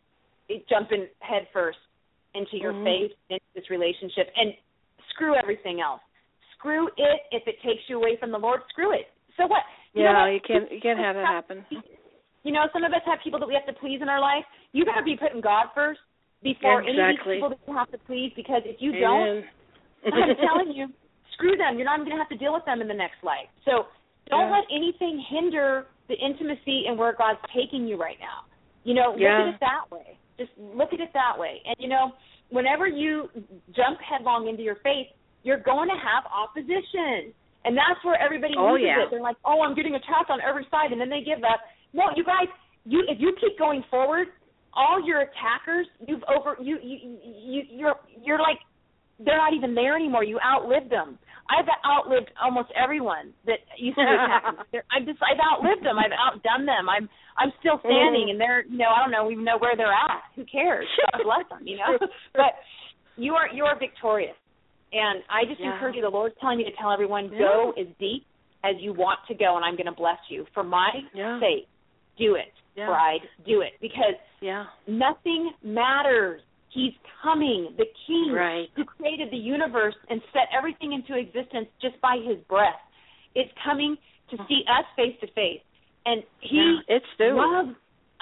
jump in head first into your mm-hmm. faith, into this relationship, and screw everything else. Screw it if it takes you away from the Lord. Screw it. So what? You yeah, know what? you can't you can't have that happen. You know, some of us have people that we have to please in our life. You got to be putting God first before exactly. any of these people that you have to please, because if you Amen. don't, I'm telling you, screw them. You're not even going to have to deal with them in the next life. So don't yeah. let anything hinder the intimacy and where God's taking you right now. You know, yeah. look at it that way. Just look at it that way. And, you know, whenever you jump headlong into your faith, you're going to have opposition. And that's where everybody oh, loses yeah. it. They're like, oh, I'm getting attacked on every side, and then they give up. No, you guys, you if you keep going forward, all your attackers, you've over, you, you, you, you're, you're like, they're not even there anymore. You outlived them. I've outlived almost everyone that used to attack me. I've just I've outlived them. I've outdone them. I'm I'm still standing, and they're you know I don't know even know where they're at. Who cares? God bless them, you know. But you are you are victorious, and I just yeah. encourage you. The Lord's telling me to tell everyone, yeah. go as deep as you want to go, and I'm going to bless you for my yeah. sake. Do it, yeah. bride. Do it, because yeah. nothing matters. He's coming, the King right. who created the universe and set everything into existence just by His breath. It's coming to see us face to face, and He yeah, it's due. loves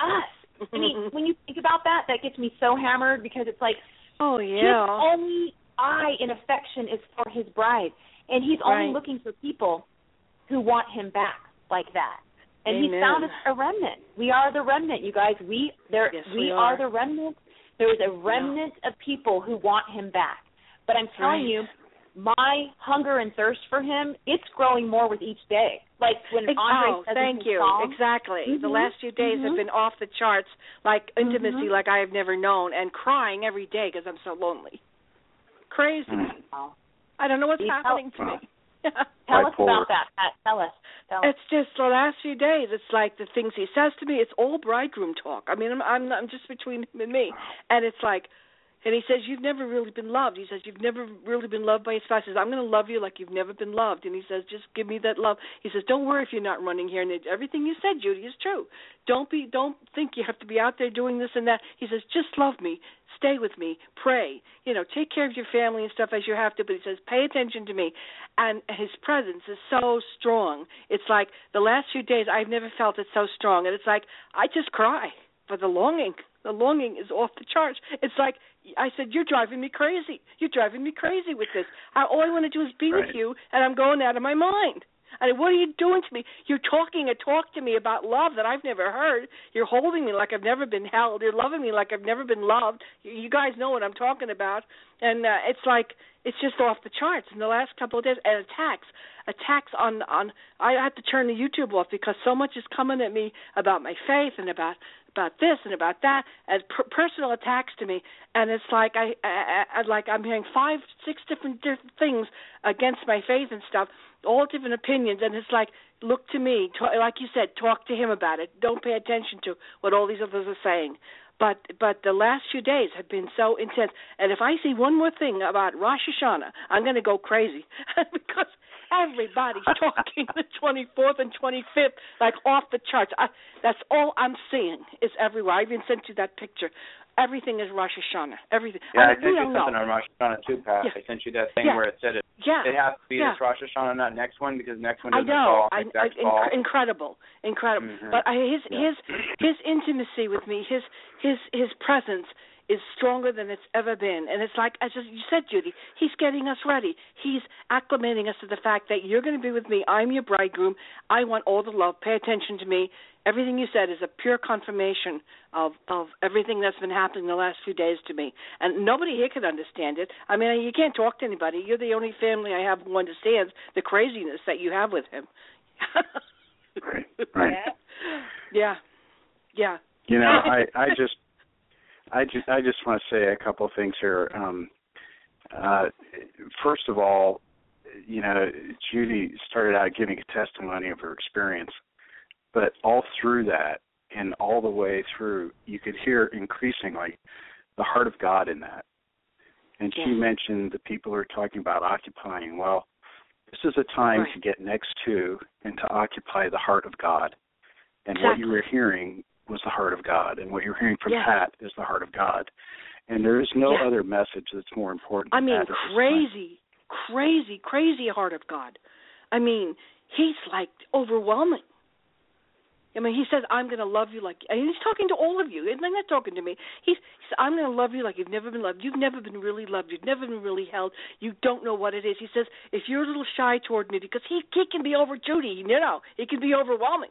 us. I mean, when you think about that, that gets me so hammered, because it's like, oh yeah, His only eye in affection is for His bride, and He's right. only looking for people who want Him back like that. And Amen. He found us a remnant. We are the remnant, you guys. We there. Yes, we we are. are the remnant. There is a remnant yeah. of people who want Him back. But I'm telling right. you, my hunger and thirst for Him, it's growing more with each day. Like when Andre oh, says thank you. Song, exactly. mm-hmm, the last few days mm-hmm. have been off the charts, like intimacy mm-hmm. like I have never known, and crying every day because I'm so lonely. Crazy. Wow. I don't know what's you happening tell, to me. Tell us about that, Pat. Tell us. Tell us. It's just the last few days. It's like the things he says to me. It's all bridegroom talk. I mean, I'm I'm, I'm just between him and me, and it's like. And he says, you've never really been loved. He says, you've never really been loved by your spouse. He says, I'm going to love you like you've never been loved. And he says, just give me that love. He says, don't worry if you're not running here. And everything you said, Judy, is true. Don't be, don't think you have to be out there doing this and that. He says, just love me. Stay with me. Pray. You know, take care of your family and stuff as you have to. But he says, pay attention to me. And his presence is so strong. It's like the last few days, I've never felt it so strong. And it's like, I just cry. but the longing, the longing is off the charts. It's like I said, you're driving me crazy. You're driving me crazy with this. I, all I want to do is be right. with you, and I'm going out of my mind. I mean, what are you doing to me? You're talking a talk to me about love that I've never heard. You're holding me like I've never been held. You're loving me like I've never been loved. You guys know what I'm talking about. And uh, it's like, it's just off the charts in the last couple of days. And attacks, attacks on, on, I had to turn the YouTube off because so much is coming at me about my faith and about about this and about that, and per- personal attacks to me, and it's like I, I, I like I'm hearing five, six different different things against my faith and stuff, all different opinions, and it's like, look to me, talk, like you said, talk to him about it. Don't pay attention to what all these others are saying. But but the last few days have been so intense, and if I see one more thing about Rosh Hashanah, I'm going to go crazy because everybody's talking the twenty-fourth and twenty-fifth, like off the charts. I, that's all I'm seeing is everywhere. I even sent you that picture. Everything is Rosh Hashanah. Everything. Yeah, I, I sent you something know. on Rosh Hashanah too, Pat. Yeah. I sent you that thing yeah. where it said it. Yeah. It has to be yeah. this Rosh Hashanah, not next one, because next one I doesn't know. fall. I, I, I, fall. inc- incredible, incredible. Mm-hmm. But I, his yeah. his his intimacy with me, his his his presence is stronger than it's ever been. And it's like, as you said, Judy, he's getting us ready. He's acclimating us to the fact that you're going to be with me. I'm your bridegroom. I want all the love. Pay attention to me. Everything you said is a pure confirmation of, of everything that's been happening the last few days to me. And nobody here can understand it. I mean, you can't talk to anybody. You're the only family I have who understands the craziness that you have with him. Right, right. Yeah, yeah. You know, I, I just, I just, I just want to say a couple of things here. Um, uh, first of all, you know, Judy started out giving a testimony of her experience, but all through that and all the way through, you could hear increasingly the heart of God in that. And she yeah. mentioned the people who are talking about occupying. Well, this is a time right. to get next to and to occupy the heart of God. And exactly. what you were hearing was the heart of God, and what you're hearing from yeah. Pat is the heart of God. And there is no yeah. other message that's more important I than mean, that. crazy, crazy, crazy heart of God. I mean, he's like overwhelming. I mean, he says, I'm going to love you like, and he's talking to all of you. He's not talking to me. He's, he said, I'm going to love you like you've never been loved. You've never been really loved. You've never been really held. You don't know what it is. He says, if you're a little shy toward me, because he, he can be over Judy, you know, he can be overwhelming.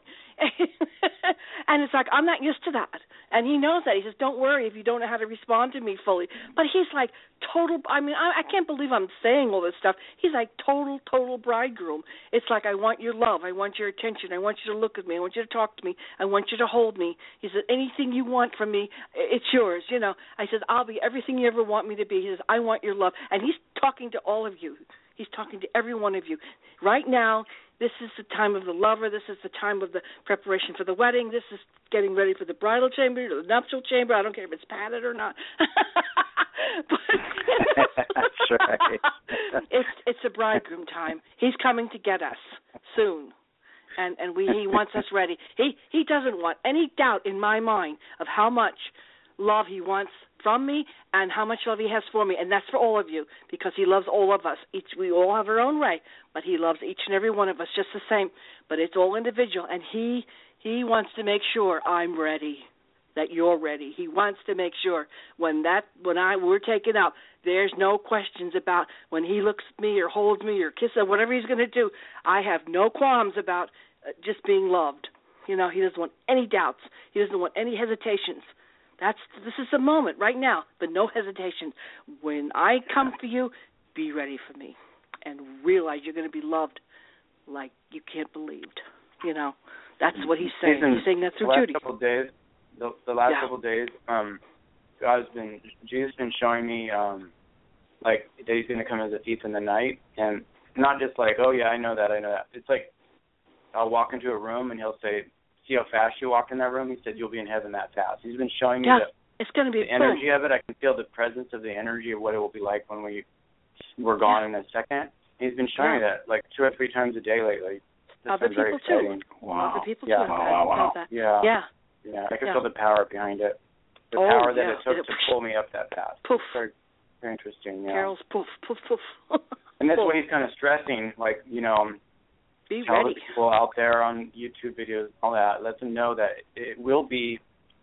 And it's like, I'm not used to that. And he knows that. He says, don't worry if you don't know how to respond to me fully. But he's like total, I mean, I, I can't believe I'm saying all this stuff. He's like total, total bridegroom. It's like, I want your love. I want your attention. I want you to look at me. I want you to talk to me. I want you to hold me. He said, anything you want from me, it's yours. You know, I said, I'll be everything you ever want me to be. He says, I want your love. And he's talking to all of you. He's talking to every one of you. Right now, this is the time of the lover. This is the time of the preparation for the wedding. This is getting ready for the bridal chamber, or the nuptial chamber. I don't care if it's padded or not. But, you know, that's right. it's it's a bridegroom time. He's coming to get us soon, and and we he wants us ready. He he doesn't want any doubt in my mind of how much love he wants from me and how much love he has for me, and that's for all of you, because he loves all of us. Each we all have our own way, but he loves each and every one of us just the same. But it's all individual, and he he wants to make sure I'm ready, that you're ready. He wants to make sure when that when I we're taken out, there's no questions about when he looks at me or holds me or kisses, whatever he's going to do. I have no qualms about uh, just being loved. You know, he doesn't want any doubts. He doesn't want any hesitations. That's this is the moment right now, but no hesitation. When I come for you, be ready for me, and realize you're going to be loved like you can't believe. You know, that's what he's saying. He's, he's saying that through the last Judy. Couple of days, the, the last yeah. couple of days, um, God's been Jesus been showing me um, like that he's going to come as a thief in the night, and not just like, oh yeah, I know that, I know that. It's like I'll walk into a room and he'll say, see how fast you walk in that room? He said, you'll be in heaven that fast. He's been showing me yeah, the, it's going to be the energy of it. I can feel the presence of the energy of what it will be like when we, we're gone yeah. in a second. He's been showing yeah. me that like two or three times a day lately. This Other very people exciting. too. Wow. Other people yeah. too. Wow, wow, wow. That. Yeah. Yeah. Yeah. I can yeah. feel the power behind it. The oh, power that yeah. it took it, to pull me up that fast. Poof. Very, very interesting, yeah. Carol's poof, poof, poof. And that's poof. what he's kind of stressing, like, you know, be tell ready. the people out there on YouTube videos, all that, let them know that it will be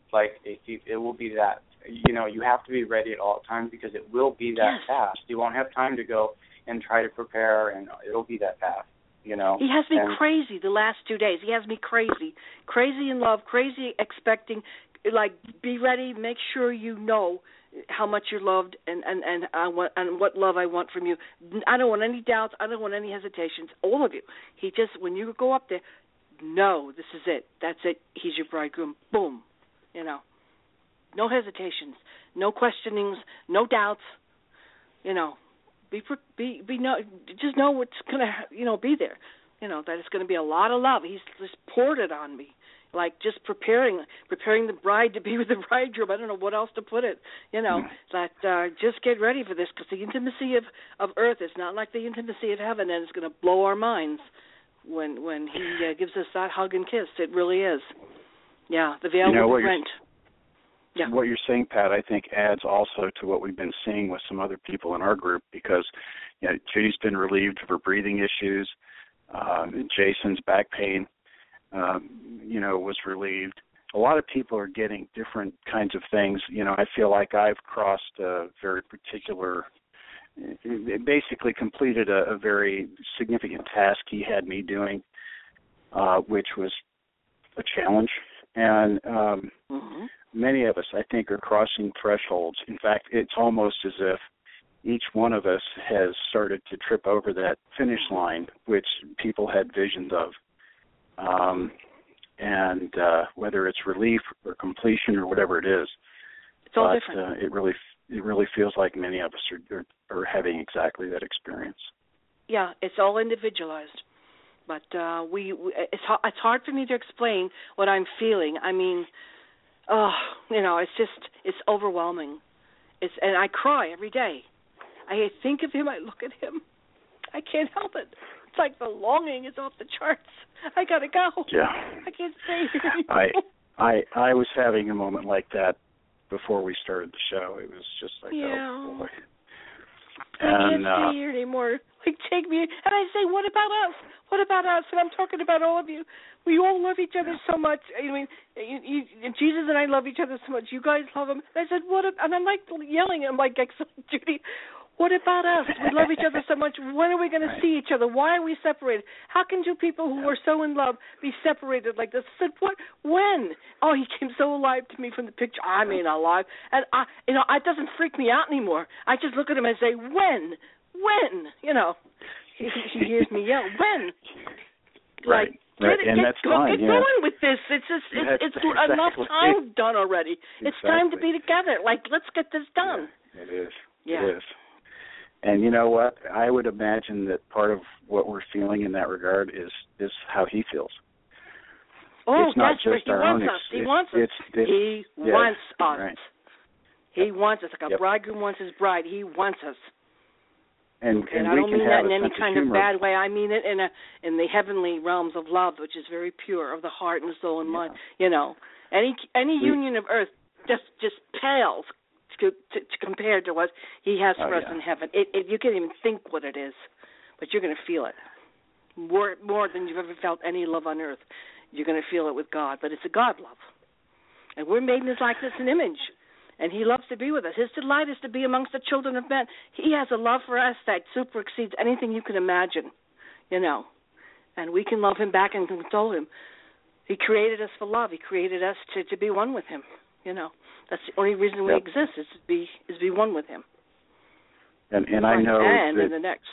like a thief. It will be that. You know, you have to be ready at all times because it will be that yes. fast. You won't have time to go and try to prepare, and it'll be that fast. You know, he has me and, crazy the last two days. He has me crazy, crazy in love, crazy expecting. Like, be ready. Make sure you know how much you're loved, and and and I want and what love I want from you. I don't want any doubts. I don't want any hesitations. All of you. He just, when you go up there, no, this is it. That's it. He's your bridegroom. Boom. You know, no hesitations, no questionings, no doubts. You know. Be be be no, just know what's gonna you know be there, you know that it's gonna be a lot of love. He's just poured it on me, like just preparing preparing the bride to be with the bridegroom. I don't know what else to put it, you know. That uh, just get ready for this, because the intimacy of, of earth is not like the intimacy of heaven, and it's gonna blow our minds when when he uh, gives us that hug and kiss. It really is. Yeah, the veil you know, will be rent. Yeah. What you're saying, Pat, I think adds also to what we've been seeing with some other people in our group, because you know, Judy's been relieved of her breathing issues. Um, Jason's back pain, um, you know, was relieved. A lot of people are getting different kinds of things. You know, I feel like I've crossed a very particular, basically completed a, a very significant task he had me doing, uh, which was a challenge. And um, mm-hmm. many of us, I think, are crossing thresholds. In fact, it's almost as if each one of us has started to trip over that finish line, which people had visions of. Um, and uh, whether it's relief or completion or whatever it is, it's all but, different. Uh, it really, it really feels like many of us are, are, are having exactly that experience. Yeah, it's all individualized. But uh, we, we it's it's hard for me to explain what I'm feeling. I mean, oh, you know, it's just it's overwhelming. It's and I cry every day. I think of him. I look at him. I can't help it. It's like the longing is off the charts. I gotta go. Yeah. I can't stay here anymore. I I I was having a moment like that before we started the show. It was just like, yeah. oh boy. I And, can't uh, stay here anymore. Like, take me. And I say, what about us? What about us? And I'm talking about all of you. We all love each other so much. I mean, you, you, Jesus and I love each other so much. You guys love him. And I said, what? If, and I'm like yelling. I'm like, Judy, what about us? We love each other so much. When are we going right. to see each other? Why are we separated? How can two people who yeah. are so in love be separated like this? I said, what? When? Oh, he came so alive to me from the picture. I mean, alive. And, I, you know, it doesn't freak me out anymore. I just look at him and say, when? When? You know, he, he hears me yell, when? Right. Like, right. Get, And get, that's go, fine. Get yeah. going with this. It's just, it's, That's it's exactly. enough time done already. Exactly. It's time to be together. Like, let's get this done. Yeah, it is. Yeah. It is. And you know what? I would imagine that part of what we're feeling in that regard is is how he feels. Oh, it's not that's just he our wants own us. ex- He it's, wants us. It's, it's, he yes, wants us. Right. He Yep. wants us. Like a yep. bridegroom wants his bride. He wants us. And, Okay, and, and I we don't can mean have that in a any sense kind of, of humor. bad way. I mean it in a in the heavenly realms of love, which is very pure, of the heart and the soul and yeah. mind. You know, any any we, union of earth just just pales to, to, to compare to what he has for oh, us yeah. in heaven. It, it, you can't even think what it is, but you're going to feel it more more than you've ever felt any love on earth. You're going to feel it with God, but it's a God love, and we're made in His likeness and image. And He loves to be with us. His delight is to be amongst the children of men. He has a love for us that super exceeds anything you can imagine, you know. And we can love Him back and console Him. He created us for love. He created us to, to be one with Him, you know. That's the only reason we yep. exist is to be is to be one with Him. And and I know and that in the next.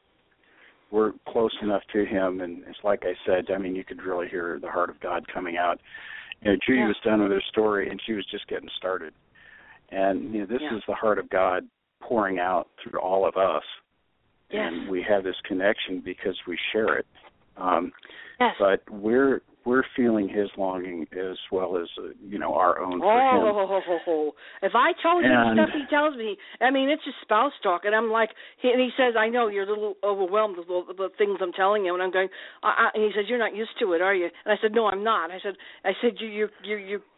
we're close enough to Him, and it's like I said, I mean, you could really hear the heart of God coming out. You know, Judy yeah. was done with her story, and she was just getting started. And you know, this yeah. is the heart of God pouring out through all of us. Yes. And we have this connection because we share it. Um, yes. But we're we're feeling His longing as well as uh, you know our own for oh, Him. Oh, oh, oh, if I told you and, the stuff He tells me, I mean, it's just spouse talk, and I'm like, he, and He says, I know you're a little overwhelmed with the, the things I'm telling you, and I'm going, I, I, and He says, you're not used to it, are you? And I said, no, I'm not. I said, I said, you, you, you, you.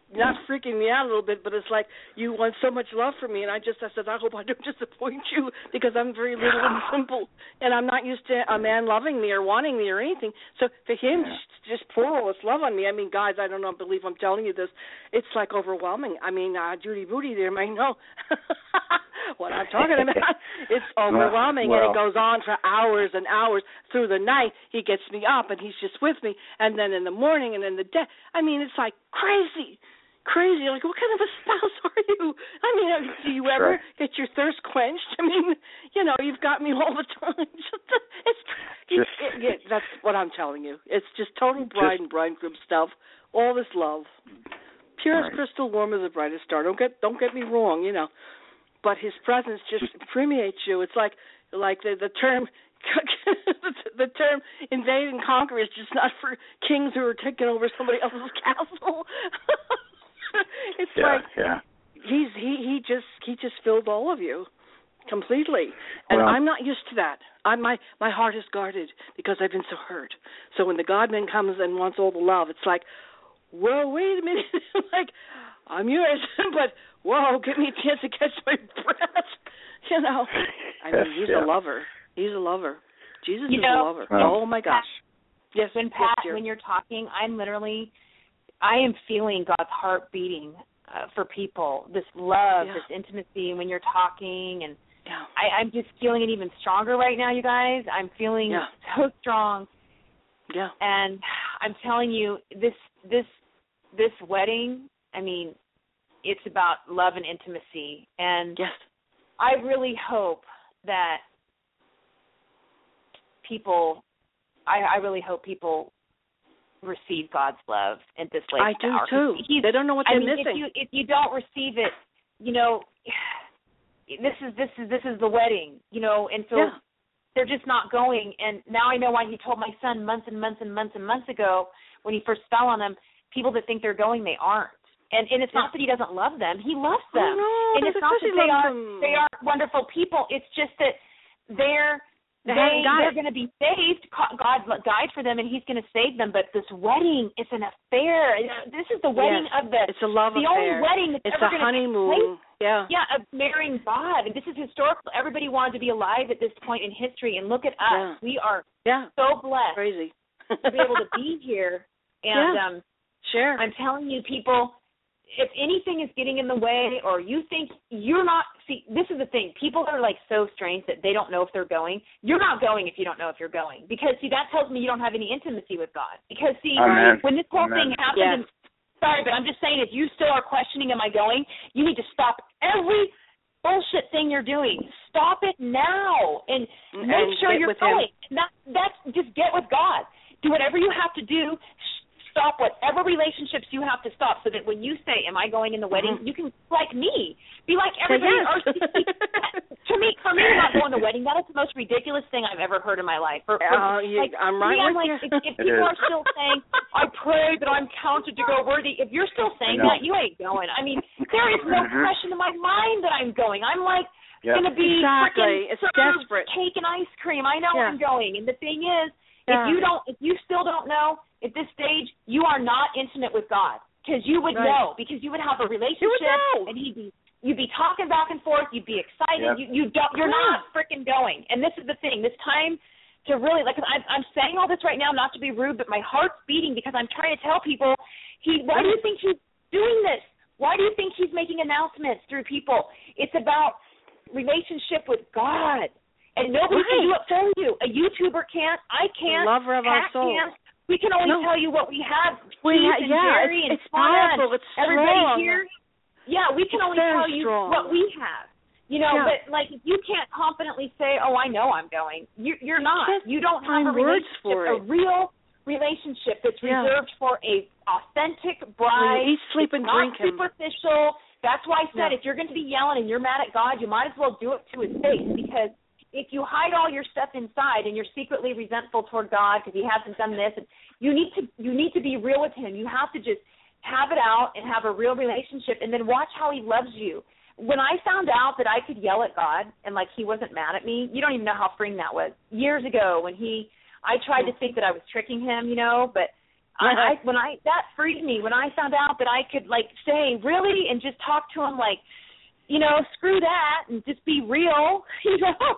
not freaking me out a little bit, but it's like you want so much love from me, and I just I said I hope I don't disappoint you because I'm very little and simple, and I'm not used to a man loving me or wanting me or anything. So for him, yeah. just pour all this love on me. I mean, guys, I don't know, believe I'm telling you this. It's like overwhelming. I mean, uh, Judy Booty there might know what I'm talking about. It's overwhelming, well, and it goes on for hours and hours through the night. He gets me up, and he's just with me, and then in the morning and in the day. I mean, it's like crazy, crazy. Like, what kind of a spouse are you? I mean, do you ever right. get your thirst quenched? I mean, you know, you've got me all the time. It's just, it, it, that's what I'm telling you. It's just total bride just, and bridegroom stuff. All this love, pure as right. crystal, warm as the brightest star. Don't get don't get me wrong, you know. But his presence just permeates you. It's like like the the term. the term invade and conquer is just not for kings who are taking over somebody else's castle. It's yeah, like yeah. he's he he just he just filled all of you completely, and well, I'm not used to that. I'm my my heart is guarded because I've been so hurt. So when the God-man comes and wants all the love, it's like, whoa, wait a minute, like I'm yours, but whoa, give me a chance to catch my breath. You know, I mean, he's yeah. a lover. He's a lover. Jesus you is know, a lover. Well, oh my gosh. Yes, when Pat, yes, when you're talking, I'm literally, I am feeling God's heart beating uh, for people. This love, yeah. this intimacy when you're talking, and yeah. I, I'm just feeling it even stronger right now, you guys. I'm feeling yeah. so strong. Yeah. And I'm telling you, this this this wedding, I mean, it's about love and intimacy, and yes. I really hope that people, I, I really hope people receive God's love at this late I do hour. too. He's, they don't know what I they're mean, missing. If you if you don't receive it, you know, this is this is this is the wedding, you know, and so yeah. they're just not going. And now I know why he told my son months and months and months and months ago when he first fell on them. People that think they're going, they aren't. And and it's yeah. not that he doesn't love them; he loves them. Oh, no, and it's not that they are them. they are wonderful people. It's just that they're they, they they're it. going to be saved. God died for them, and He's going to save them. But this wedding is an affair. This is the wedding yes. of the it's a love the affair. only wedding that's it's ever a going to take honeymoon. place. Yeah, yeah, of marrying God. And this is historical. Everybody wanted to be alive at this point in history, and look at us. Yeah. We are yeah. so blessed Crazy. to be able to be here. And yeah. um, sure, I'm telling you, people. If anything is getting in the way, or you think you're not, see, this is the thing. People are like so strange that they don't know if they're going. You're not going if you don't know if you're going, because see, that tells me you don't have any intimacy with God. Because see, Amen. when this whole Amen. thing happened, yes. and, sorry, but I'm just saying, if you still are questioning, am I going? You need to stop every bullshit thing you're doing. Stop it now, and, and make sure you're going. That, that's just get with God. Do whatever you have to do. Stop whatever relationships you have to stop, so that when you say, am I going in the wedding, mm-hmm. you can, like me, be like everybody. Yes. Or, to me, for me, not going to the wedding, that is the most ridiculous thing I've ever heard in my life. For, for, uh, you, like, I'm right me, I'm with like, you. If, if people are still saying, I pray that I'm counted to go worthy, if you're still saying that, you ain't going. I mean, there is no mm-hmm. question in my mind that I'm going. I'm like, yep. going to be exactly. It's desperate. Cake and ice cream. I know yeah. I'm going. And the thing is, yeah. if you don't, if you still don't know, at this stage, you are not intimate with God, because you would right. know, because you would have a relationship, you would know. and he'd be, you'd be talking back and forth, you'd be excited, yep. you, you don't, you're yeah. not freaking going. And this is the thing, this time to really, like, I'm, I'm saying all this right now not to be rude, but my heart's beating because I'm trying to tell people, he, why do you think he's doing this? Why do you think he's making announcements through people? It's about relationship with God. And nobody right. can do it for you. A YouTuber can't. I can't. The lover of our soul. Can't. We can only no. tell you what we have. We Keith ha- and yeah, Jerry it's, and it's powerful. It's everybody strong. here. Yeah, we can it's only tell you strong. what we have. You know, yeah. but like if you can't confidently say, "Oh, I know I'm going," you're, you're not. Just you don't have a relationship, for a real relationship that's yeah. reserved for a authentic bride. Eat, sleep, and it's drink not superficial. That's why I said yeah. if you're going to be yelling and you're mad at God, you might as well do it to His face, because if you hide all your stuff inside and you're secretly resentful toward God because He hasn't done this, and you need to you need to be real with Him. You have to just have it out and have a real relationship, and then watch how He loves you. When I found out that I could yell at God and like He wasn't mad at me, you don't even know how freeing that was. Years ago, when He, I tried to think that I was tricking Him, you know, but I, I when I that freed me when I found out that I could like say really and just talk to him like, you know, screw that and just be real. You know,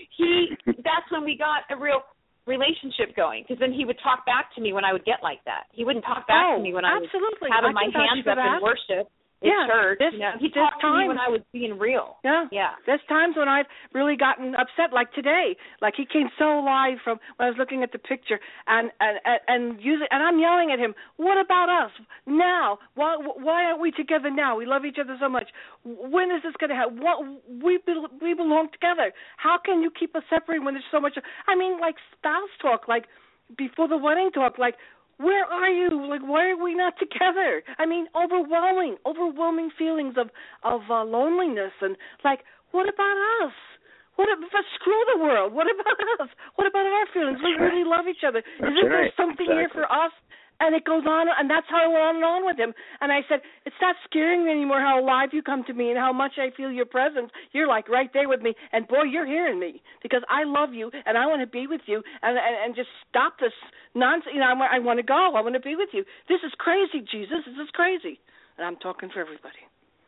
he that's when we got a real relationship going, because then he would talk back to me when I would get like that. He wouldn't talk back oh, to me when I absolutely. was having I my hands up in worship. Yeah, church, this, you know, he this talked time, to me when I was being real. Yeah, yeah. There's times when I've really gotten upset, like today. Like he came so alive from when I was looking at the picture, and and and, and using, and I'm yelling at him. What about us now? Why why aren't we together now? We love each other so much. When is this going to happen? What we be, we belong together. How can you keep us separated when there's so much? I mean, like spouse talk, like before the wedding talk, like. Where are you? Like, why are we not together? I mean, overwhelming, overwhelming feelings of of uh, loneliness, and like, what about us? What about, screw the world? What about us? What about our feelings? That's we right. really love each other. That's Isn't right. there something exactly. here for us? And it goes on, and that's how I went on and on with him. And I said, it's not scaring me anymore how alive you come to me and how much I feel your presence. You're like right there with me, and boy, you're hearing me because I love you and I want to be with you, and and, and just stop this nonsense. You know, I, I want to go. I want to be with you. This is crazy, Jesus. This is crazy. And I'm talking for everybody.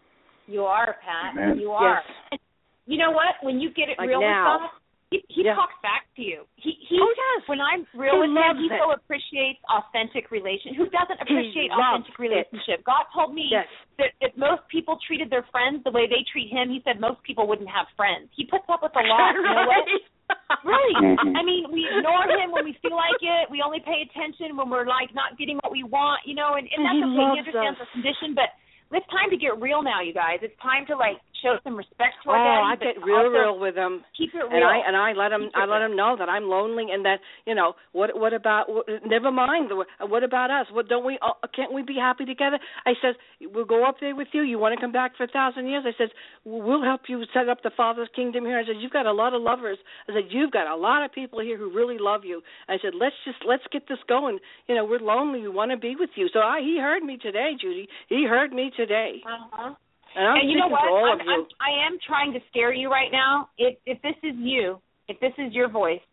You are, Pat. Amen. You are. Yes. You know what? When you get it Like real now. with God, he, he yeah. talks back to you. He, he, oh, yes. When I'm real He with him, he loves so it. appreciates authentic relation. Who doesn't appreciate He loves authentic relationship? it. God told me Yes. that if most people treated their friends the way they treat him, he said most people wouldn't have friends. He puts up with a lot. You know what? Really? Mhm. I mean, we ignore him when we feel like it. We only pay attention when we're, like, not getting what we want, you know, and, and that's He okay. loves He understands us. our condition, but it's time to get real now, you guys. It's time to, like, show some respect to our oh, daddy. I but get real, also real with him. Keep it real. And I and I let him Keep it I let real. him know that I'm lonely, and that you know what what about what, never mind the, what about us? What don't we uh, can't we be happy together? I says we'll go up there with you. You want to come back for a thousand years? I says we'll help you set up the Father's kingdom here. I said you've got a lot of lovers. I said you've got a lot of people here who really love you. I said let's just let's get this going. You know we're lonely. We want to be with you. So I, he heard me today, Judy. He heard me today. Uh-huh. And, I'm and you know what? to all I'm, of you. I'm, I am trying to scare you right now. If if this is you, if this is your voice,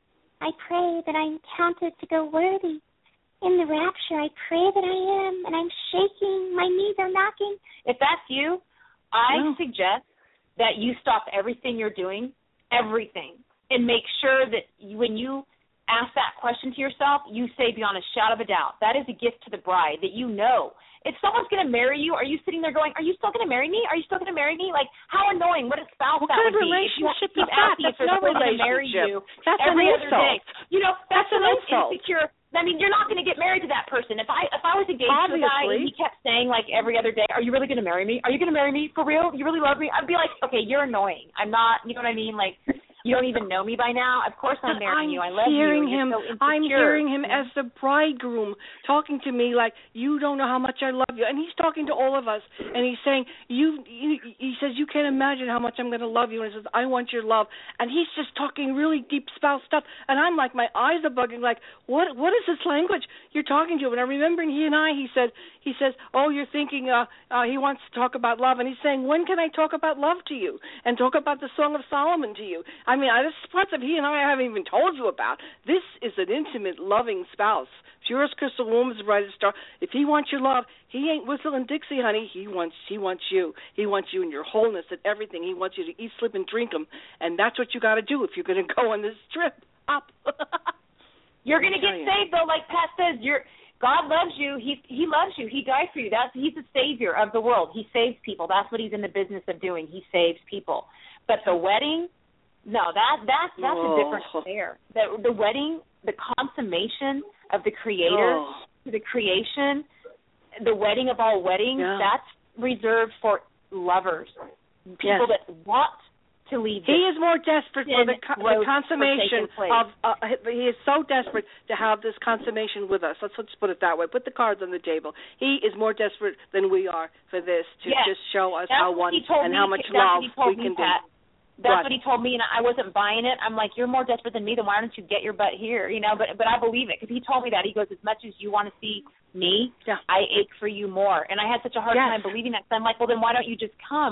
I pray that I'm counted to go worthy. In the rapture, I pray that I am, and I'm shaking. My knees are knocking. if that's you, I No. suggest that you stop everything you're doing, everything, and make sure that you, when you ask that question to yourself, you say beyond a shadow of a doubt, that is a gift to the bride, that you know. If someone's going to marry you, are you sitting there going, are you still going to marry me? Are you still going to marry me? Like, how annoying. What a spouse What that kind of would be. If you have to relationship keep is that? asking if That's they're no still going to marry relationship. you That's every an other insult. day. You know, that's, That's the an most insult. insecure. I mean, you're not going to get married to that person. If I if I was engaged to a guy and Obviously. he kept saying, like, every other day, are you really going to marry me? Are you going to marry me? For real? You really love me? I'd be like, okay, you're annoying. I'm not, you know what I mean? Like, you don't even know me by now. Of course I'm marrying I'm you. I love hearing you. him. You're so I'm insecure. hearing him as the bridegroom talking to me like, you don't know how much I love you. And he's talking to all of us. And he's saying, you, you he says, you can't imagine how much I'm going to love you. And he says, I want your love. And he's just talking really deep spouse stuff. And I'm like, my eyes are bugging like, what what is this language you're talking to? And I remember he and I, he said, he says, oh, you're thinking uh, uh, he wants to talk about love. And he's saying, when can I talk about love to you and talk about the Song of Solomon to you? I mean, I, this parts of he and I haven't even told you about. This is an intimate, loving spouse. Pure as crystal, warm as the brightest star. If he wants your love, he ain't whistling Dixie, honey. He wants, he wants you. He wants you in your wholeness and everything. He wants you to eat, sleep, and drink him. And that's what you got to do if you're going to go on this trip up. You're going to get you. saved, though, like Pat says. You're God loves you. He He loves you. He died for you. That's He's the savior of the world. He saves people. That's what he's in the business of doing. He saves people. But the wedding, no, that that that's oh. a different affair. The the wedding, the consummation of the Creator Oh. to the creation, the wedding of all weddings. Yeah. That's reserved for lovers, people Yes. that want to leave. He is more desperate for the, co- the consummation of. Uh, he is so desperate to have this consummation with us. Let's let's put it that way. Put the cards on the table. He is more desperate than we are for this to yes. just show us that's how what one he told and me, how much that's love what he told we me, can Pat. do. That's What? what he told me, and I wasn't buying it. I'm like, you're more desperate than me. Then why don't you get your butt here? You know, but but I believe it because he told me that. He goes, as much as you want to see me, Yeah. I ache for you more. And I had such a hard Yes. time believing that. So I'm like, well, then why don't you just come?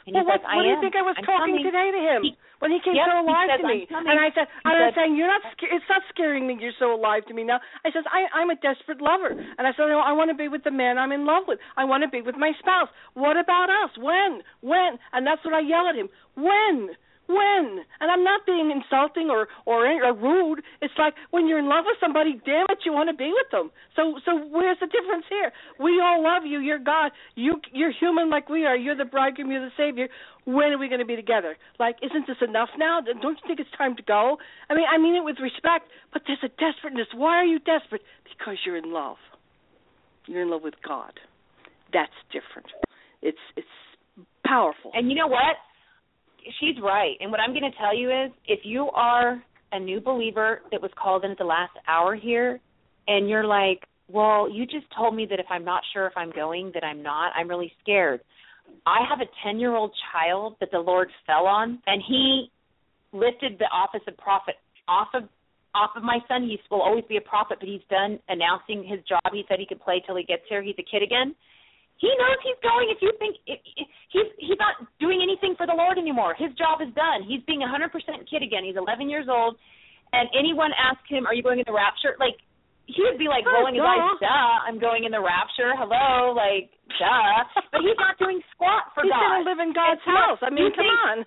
And well, he's what, like, I what do you am. think I was I'm talking coming. today to him He, when he came yep, so alive he says, to me? I'm And I said, he I was said, saying, you're not. It's not scaring me. You're so alive to me now. I says, I, I'm a desperate lover, and I said, I want to be with the man I'm in love with. I want to be with my spouse. What about us? When? When? And that's what I yell at him. When? When? And I'm not being insulting or, or or rude. It's like when you're in love with somebody, damn it, you want to be with them. So so where's the difference here? We all love you. You're God. You you're human like we are. You're the bridegroom. You're the Savior. When are we going to be together? Like, isn't this enough now? Don't you think it's time to go? I mean, I mean it with respect, but there's a desperateness. Why are you desperate? Because you're in love. You're in love with God. That's different. It's it's powerful. And you know what? She's right. And what I'm going to tell you is, if you are a new believer that was called in at the last hour here, and you're like, well, you just told me that if I'm not sure if I'm going, that I'm not, I'm really scared. I have a ten-year-old child that the Lord fell on, and he lifted the office of prophet off of off of my son. He will always be a prophet, but he's done announcing his job. He said he could play till he gets here. He's a kid again. He knows he's going. If you think it, it, he's he's not doing anything for the Lord anymore, his job is done. He's being a hundred percent kid again. He's eleven years old, and anyone asked him, "Are you going in the rapture?" Like, he would be like rolling his eyes, "Duh, I'm going in the rapture. Hello, like, duh." But he's not doing squat for he's God. He's going to live in God's and house. I mean, come think, on.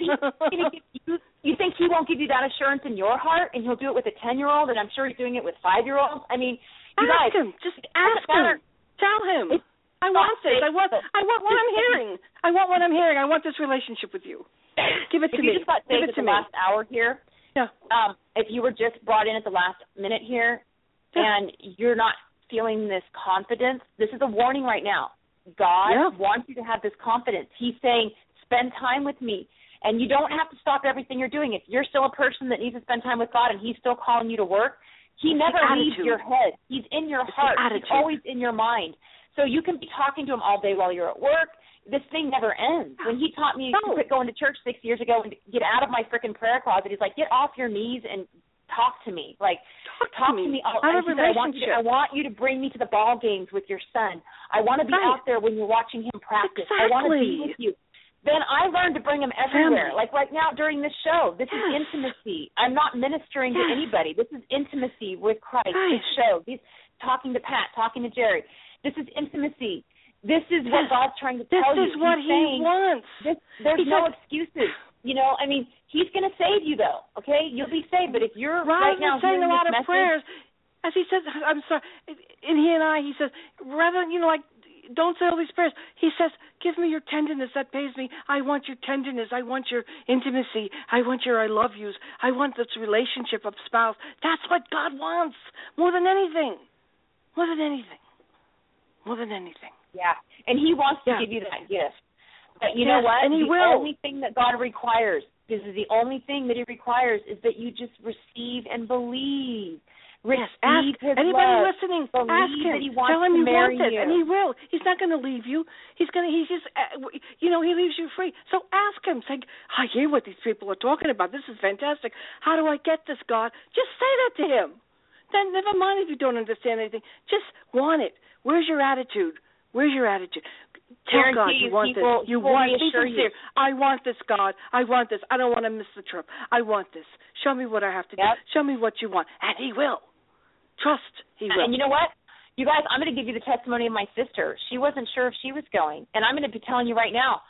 you, you think he won't give you that assurance in your heart, and he'll do it with a ten-year-old, and I'm sure he's doing it with five-year-olds. I mean, you ask guys, him. Just ask him. Tell him. It's, I want this. I want. I want what I'm hearing. I want what I'm hearing. I want this relationship with you. Give it to if me. You just got Give saved it to at the me. last hour here. Yeah. Um, if you were just brought in at the last minute here, yeah. and you're not feeling this confidence, this is a warning right now. God yeah. wants you to have this confidence. He's saying, spend time with me. And you don't have to stop everything you're doing. If you're still a person that needs to spend time with God and he's still calling you to work, he it's never leaves your head. He's in your it's heart. He's always in your mind. So you can be talking to him all day while you're at work. This thing never ends. When he taught me no. to quit going to church six years ago and get out of my freaking prayer closet, he's like, get off your knees and talk to me. Like, talk, talk to me. to me. I'll, I, said, I, want you to, I want you to bring me to the ball games with your son. I want to be right. out there when you're watching him practice. Exactly. I want to be with you. Then I learned to bring him everywhere. Family. Like right now during this show, this yes. is intimacy. I'm not ministering yes. to anybody. This is intimacy with Christ. Right. This show, these, talking to Pat, talking to Jerry. This is intimacy. This is what yes. God's trying to this tell you. This is what he's he saying, wants. This, there's he no said, excuses. You know, I mean, he's going to save you, though, okay? You'll be saved. But if you're rather right now than saying hearing a lot this of message, prayers, as he says, I'm sorry, and he and I, he says, rather than, you know, like, don't say all these prayers. He says, give me your tenderness. That pays me. I want your tenderness. I want your intimacy. I want your I love yous. I want this relationship of spouse. That's what God wants more than anything. More than anything. More than anything. Yeah, and he wants to yeah. give you that gift. But you yes, know what? And he the will. only thing that God requires, this is the only thing that he requires, is that you just receive and believe. Receive yes, ask his anybody love. listening. Believe ask him. That he wants Tell him to you marry want it, you. and he will. He's not going to leave you. He's going to. He's just. Uh, you know, he leaves you free. So ask him. Say, I hear what these people are talking about. This is fantastic. How do I get this, God? Just say that to him. Then never mind if you don't understand anything. Just want it. Where's your attitude? Where's your attitude? Tell Guarantee God you want this. You will want. Be sincere. You. I want this, God. I want this. I don't want to miss the trip. I want this. Show me what I have to yep. do. Show me what you want, and He will. Trust He will. And you know what? You guys, I'm going to give you the testimony of my sister. She wasn't sure if she was going, and I'm going to be telling you right now.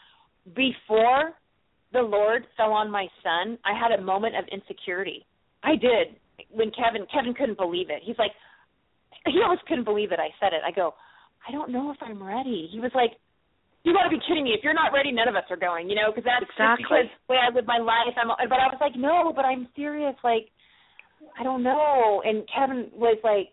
Before the Lord fell on my son, I had a moment of insecurity. I did. When Kevin, Kevin couldn't believe it. He's like, he almost couldn't believe it. I said it. I go, I don't know if I'm ready. He was like, you got to be kidding me. If you're not ready, none of us are going, you know, because that's exactly. just because the way I live my life. I'm, but I was like, no, but I'm serious. Like, I don't know. And Kevin was like,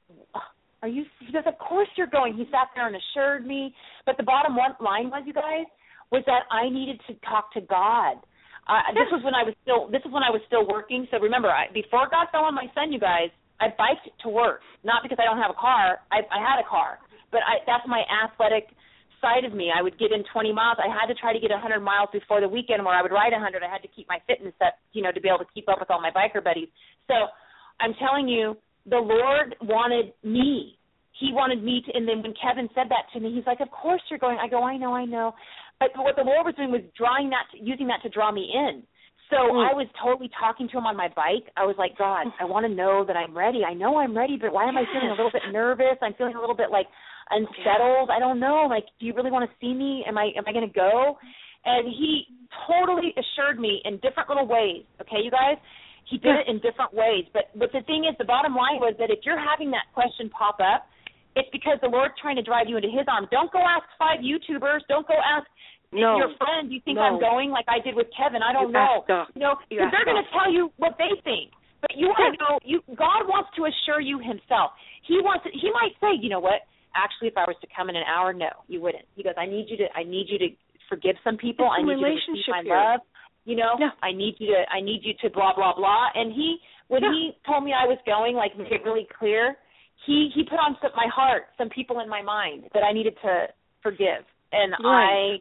are you, he goes, of course you're going. He sat there and assured me. But the bottom one line was, you guys, was that I needed to talk to God. Uh, yes. This was when I was still, this is when I was still working. So remember, I, before God fell on my son, you guys, I biked to work. Not because I don't have a car. I, I had a car. But I, that's my athletic side of me. I would get in twenty miles. I had to try to get one hundred miles before the weekend where I would ride one hundred. I had to keep my fitness up, you know, to be able to keep up with all my biker buddies. So I'm telling you, the Lord wanted me. He wanted me to, and then when Kevin said that to me, he's like, of course you're going. I go, I know, I know. but what the Lord was doing was drawing that, to, using that to draw me in. So mm. I was totally talking to him on my bike. I was like, God, I want to know that I'm ready. I know I'm ready, but why am I feeling a little bit nervous? I'm feeling a little bit like unsettled. I don't know. Like, do you really want to see me? Am I am I going to go? And he totally assured me in different little ways. Okay, you guys? He did it in different ways. But, but the thing is, the bottom line was that if you're having that question pop up, it's because the Lord's trying to drive you into his arms. Don't go ask five YouTubers. Don't go ask no. your friend. You think no. I'm going like I did with Kevin. I don't you know. You know, because they're going to tell you what they think. But you want to know, you, God wants to assure you himself. He wants. To, he might say, you know what, actually, if I was to come in an hour, no, you wouldn't. He goes, I need you to I need you to forgive some people. It's I need you to receive my here. love. You know, yeah. I need you to, I need you to blah, blah, blah. And he, when yeah. he told me I was going, like, make it really clear, he, he put on some, my heart some people in my mind that I needed to forgive. And right.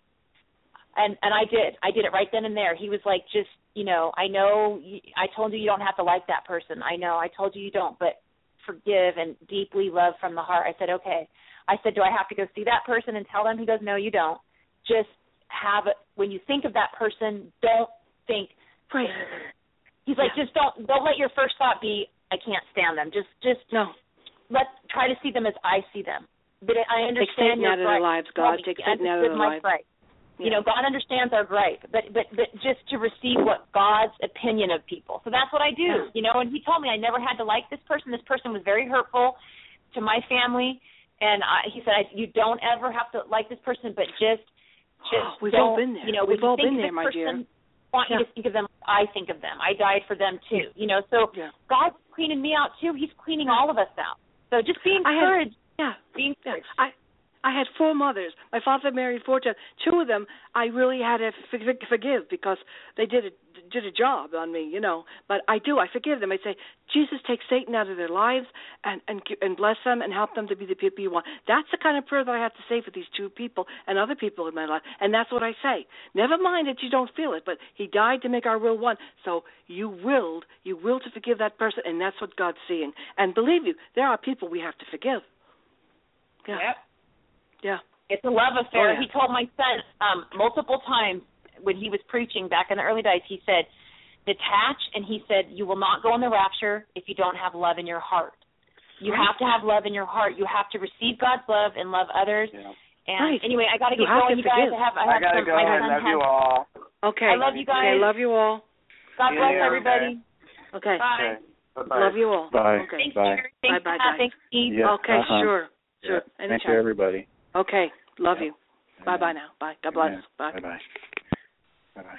I, and, and I did. I did it right then and there. He was like, just, you know, I know, you, I told you you don't have to like that person. I know, I told you you don't, but forgive and deeply love from the heart. I said, okay. I said, do I have to go see that person and tell them? He goes, no, you don't. Just have it, when you think of that person, don't think, right. He's like, yeah. just don't, don't let your first thought be, I can't stand them. Just, just no. Let's try to see them as I see them. But I understand your gripe. Take Satan out of their lives, God. Take Satan out of their lives. Yeah. You know, God understands our gripe, but, but, but just to receive what God's opinion of people. So that's what I do, yeah. you know, and he told me I never had to like this person. This person was very hurtful to my family. And I, he said, I, you don't ever have to like this person, but just, Just We've all been there. You know, We've all been there, my dear. I want yeah. you to think of them. I think of them. I died for them too. You know, so yeah. God's cleaning me out too. He's cleaning all of us out. So just be encouraged. I had, yeah, be encouraged. Yeah. I I had four mothers. My father married four times. Two of them I really had to forgive because they did a, did a job on me, you know. But I do. I forgive them. I say, Jesus, take Satan out of their lives and, and, and bless them and help them to be the people you want. That's the kind of prayer that I have to say for these two people and other people in my life. And that's what I say. Never mind that you don't feel it, but he died to make our will one. So you willed, you willed to forgive that person, and that's what God's seeing. And believe you, there are people we have to forgive. Yeah. Yep. Yeah. It's a love affair. Oh, yeah. He told my son um, multiple times when he was preaching back in the early days, he said, detach, and he said, you will not go in the rapture if you don't have love in your heart. You right. have to have love in your heart. You have to receive God's love and love others. Yeah. And right. anyway, I got to get you going, you guys. I have, I have I gotta some, go. I love you all. Okay. I love you guys. Okay, love you all. God See bless you, everybody. Okay. Bye. Okay. Bye. Love you all. Bye. Okay. Thanks, Bye. Jerry. Thanks, bye. Pat. Thanks, Steve. Yeah. Okay, uh-huh. sure. Sure. Yeah. Thank you, everybody. Okay. Love yeah. you. Bye-bye now. Bye. God bless. Amen. Bye. Bye-bye. Bye-bye.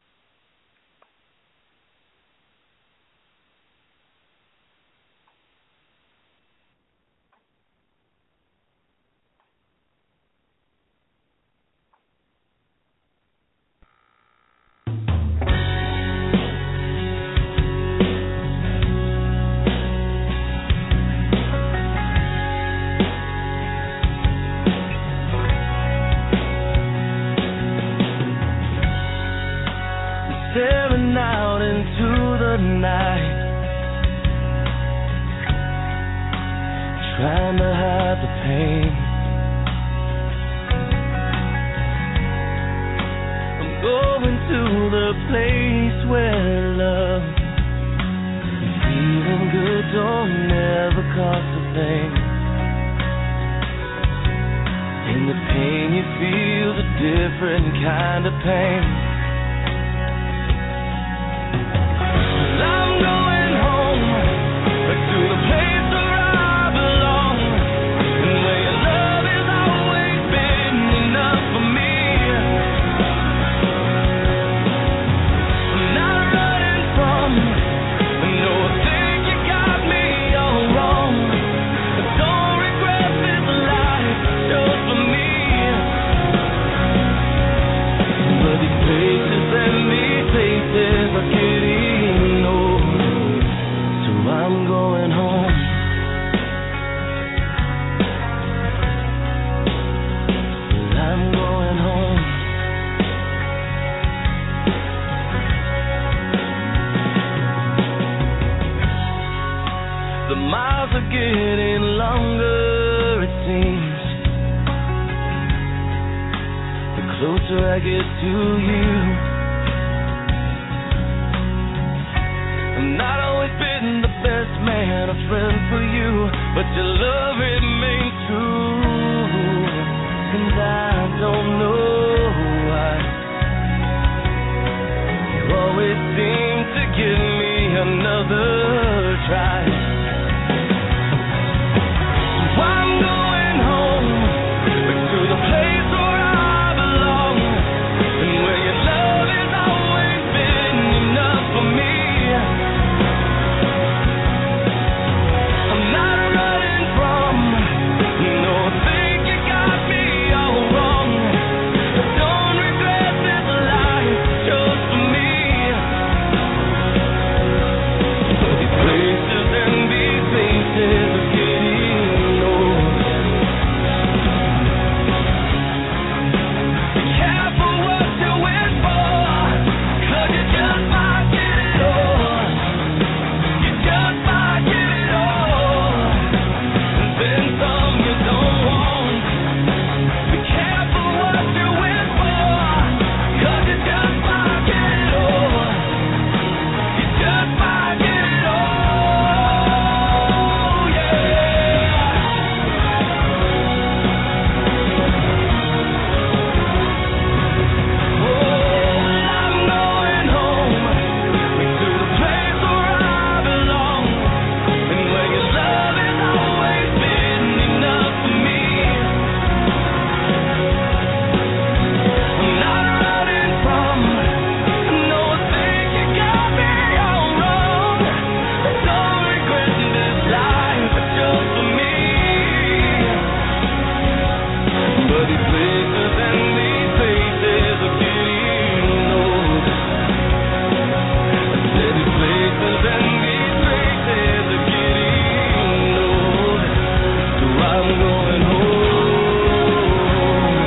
Staring out into the night, trying to hide the pain. I'm going to the place where love and feeling good don't never cost a thing. In the pain you feel a different kind of pain. Places closer I get to you. I've not always been the best man, a friend for you, but your love remains true. And I don't know why you always seem to give me another try. So I'm going home, back to the place where I belong, and where your love has always been enough for me. I'm not running from, no, I think you got me all wrong. I don't regret this life just for me. But these places and these faces are getting old. Be careful what you wish for, 'cause you just might get it all. You just might get it all, and then some you don't want. Be careful what you wish for, 'cause you just might get it all. You just might get it all, yeah. Oh, I'm going home, back to the place where I belong, and where your love has always been enough for me. I'm not running from, no, I think you got me all wrong. I don't regret this life just for me. But these places and these faces are getting old. I said these places and these faces are getting old. So I'm going home.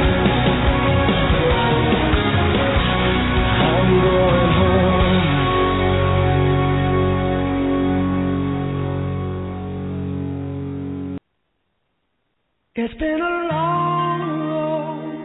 I'm going home. It's been a long road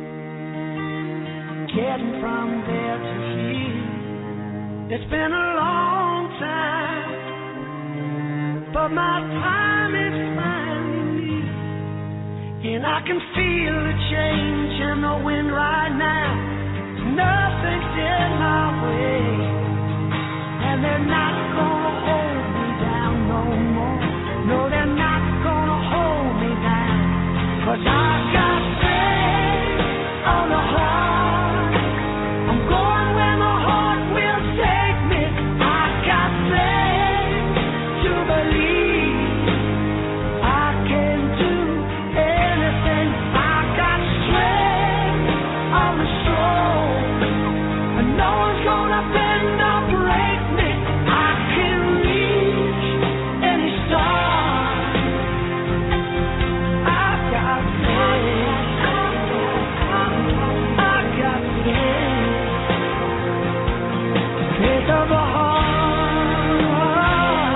getting from there to here. It's been a long time, but my time is finally near, and I can feel the change in the wind right now. Nothing's in my way, and they're not gonna hold me down no more. No, they're not gonna hold me down. 'Cause I got faith on the heart. I'm going where my heart will take me. I got faith to believe I can do anything. I got strength on the soul, and no one's gonna bend or break me. I can reach any star. I got faith. I got faith. Faith of the heart.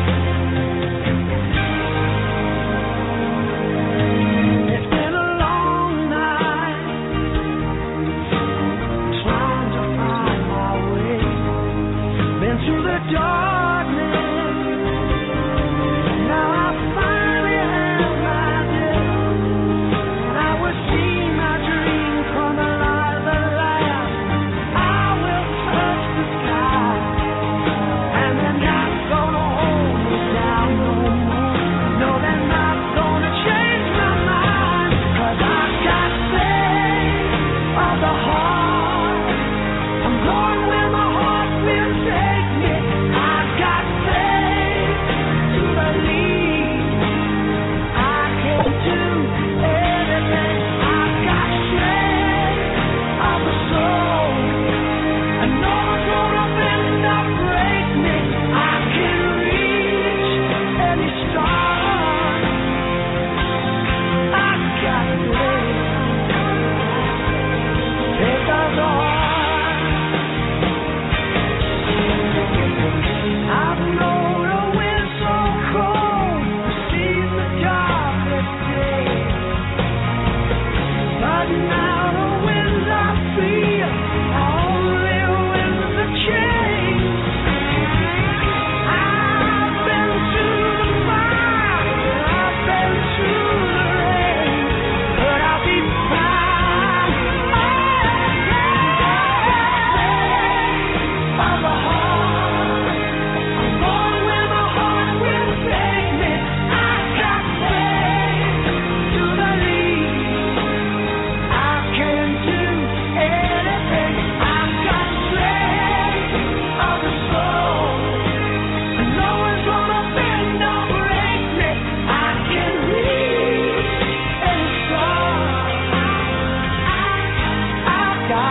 It's been a long night trying to find my way. Been through the darkness. Now I finally have my day. And I will see my dream come alive at last. I will touch the sky, and they're not gonna hold me down no more. No, they're not gonna change my mind. 'Cause I got faith of the heart. I'm going where my heart will take me. I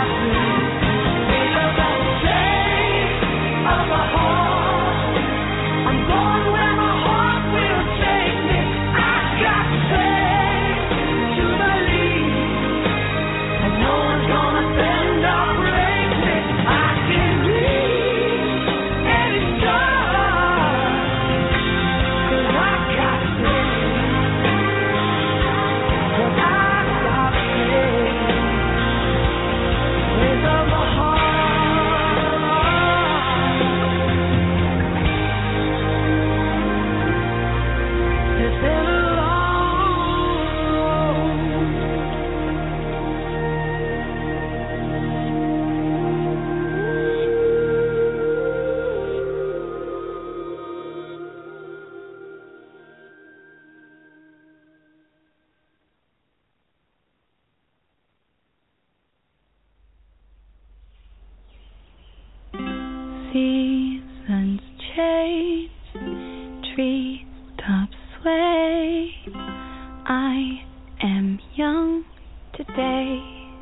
Seasons change, trees top sway. I am young today.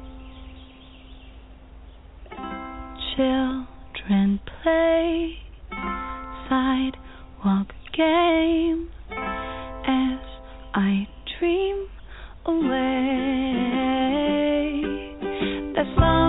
Children play sidewalk game as I dream away. The sun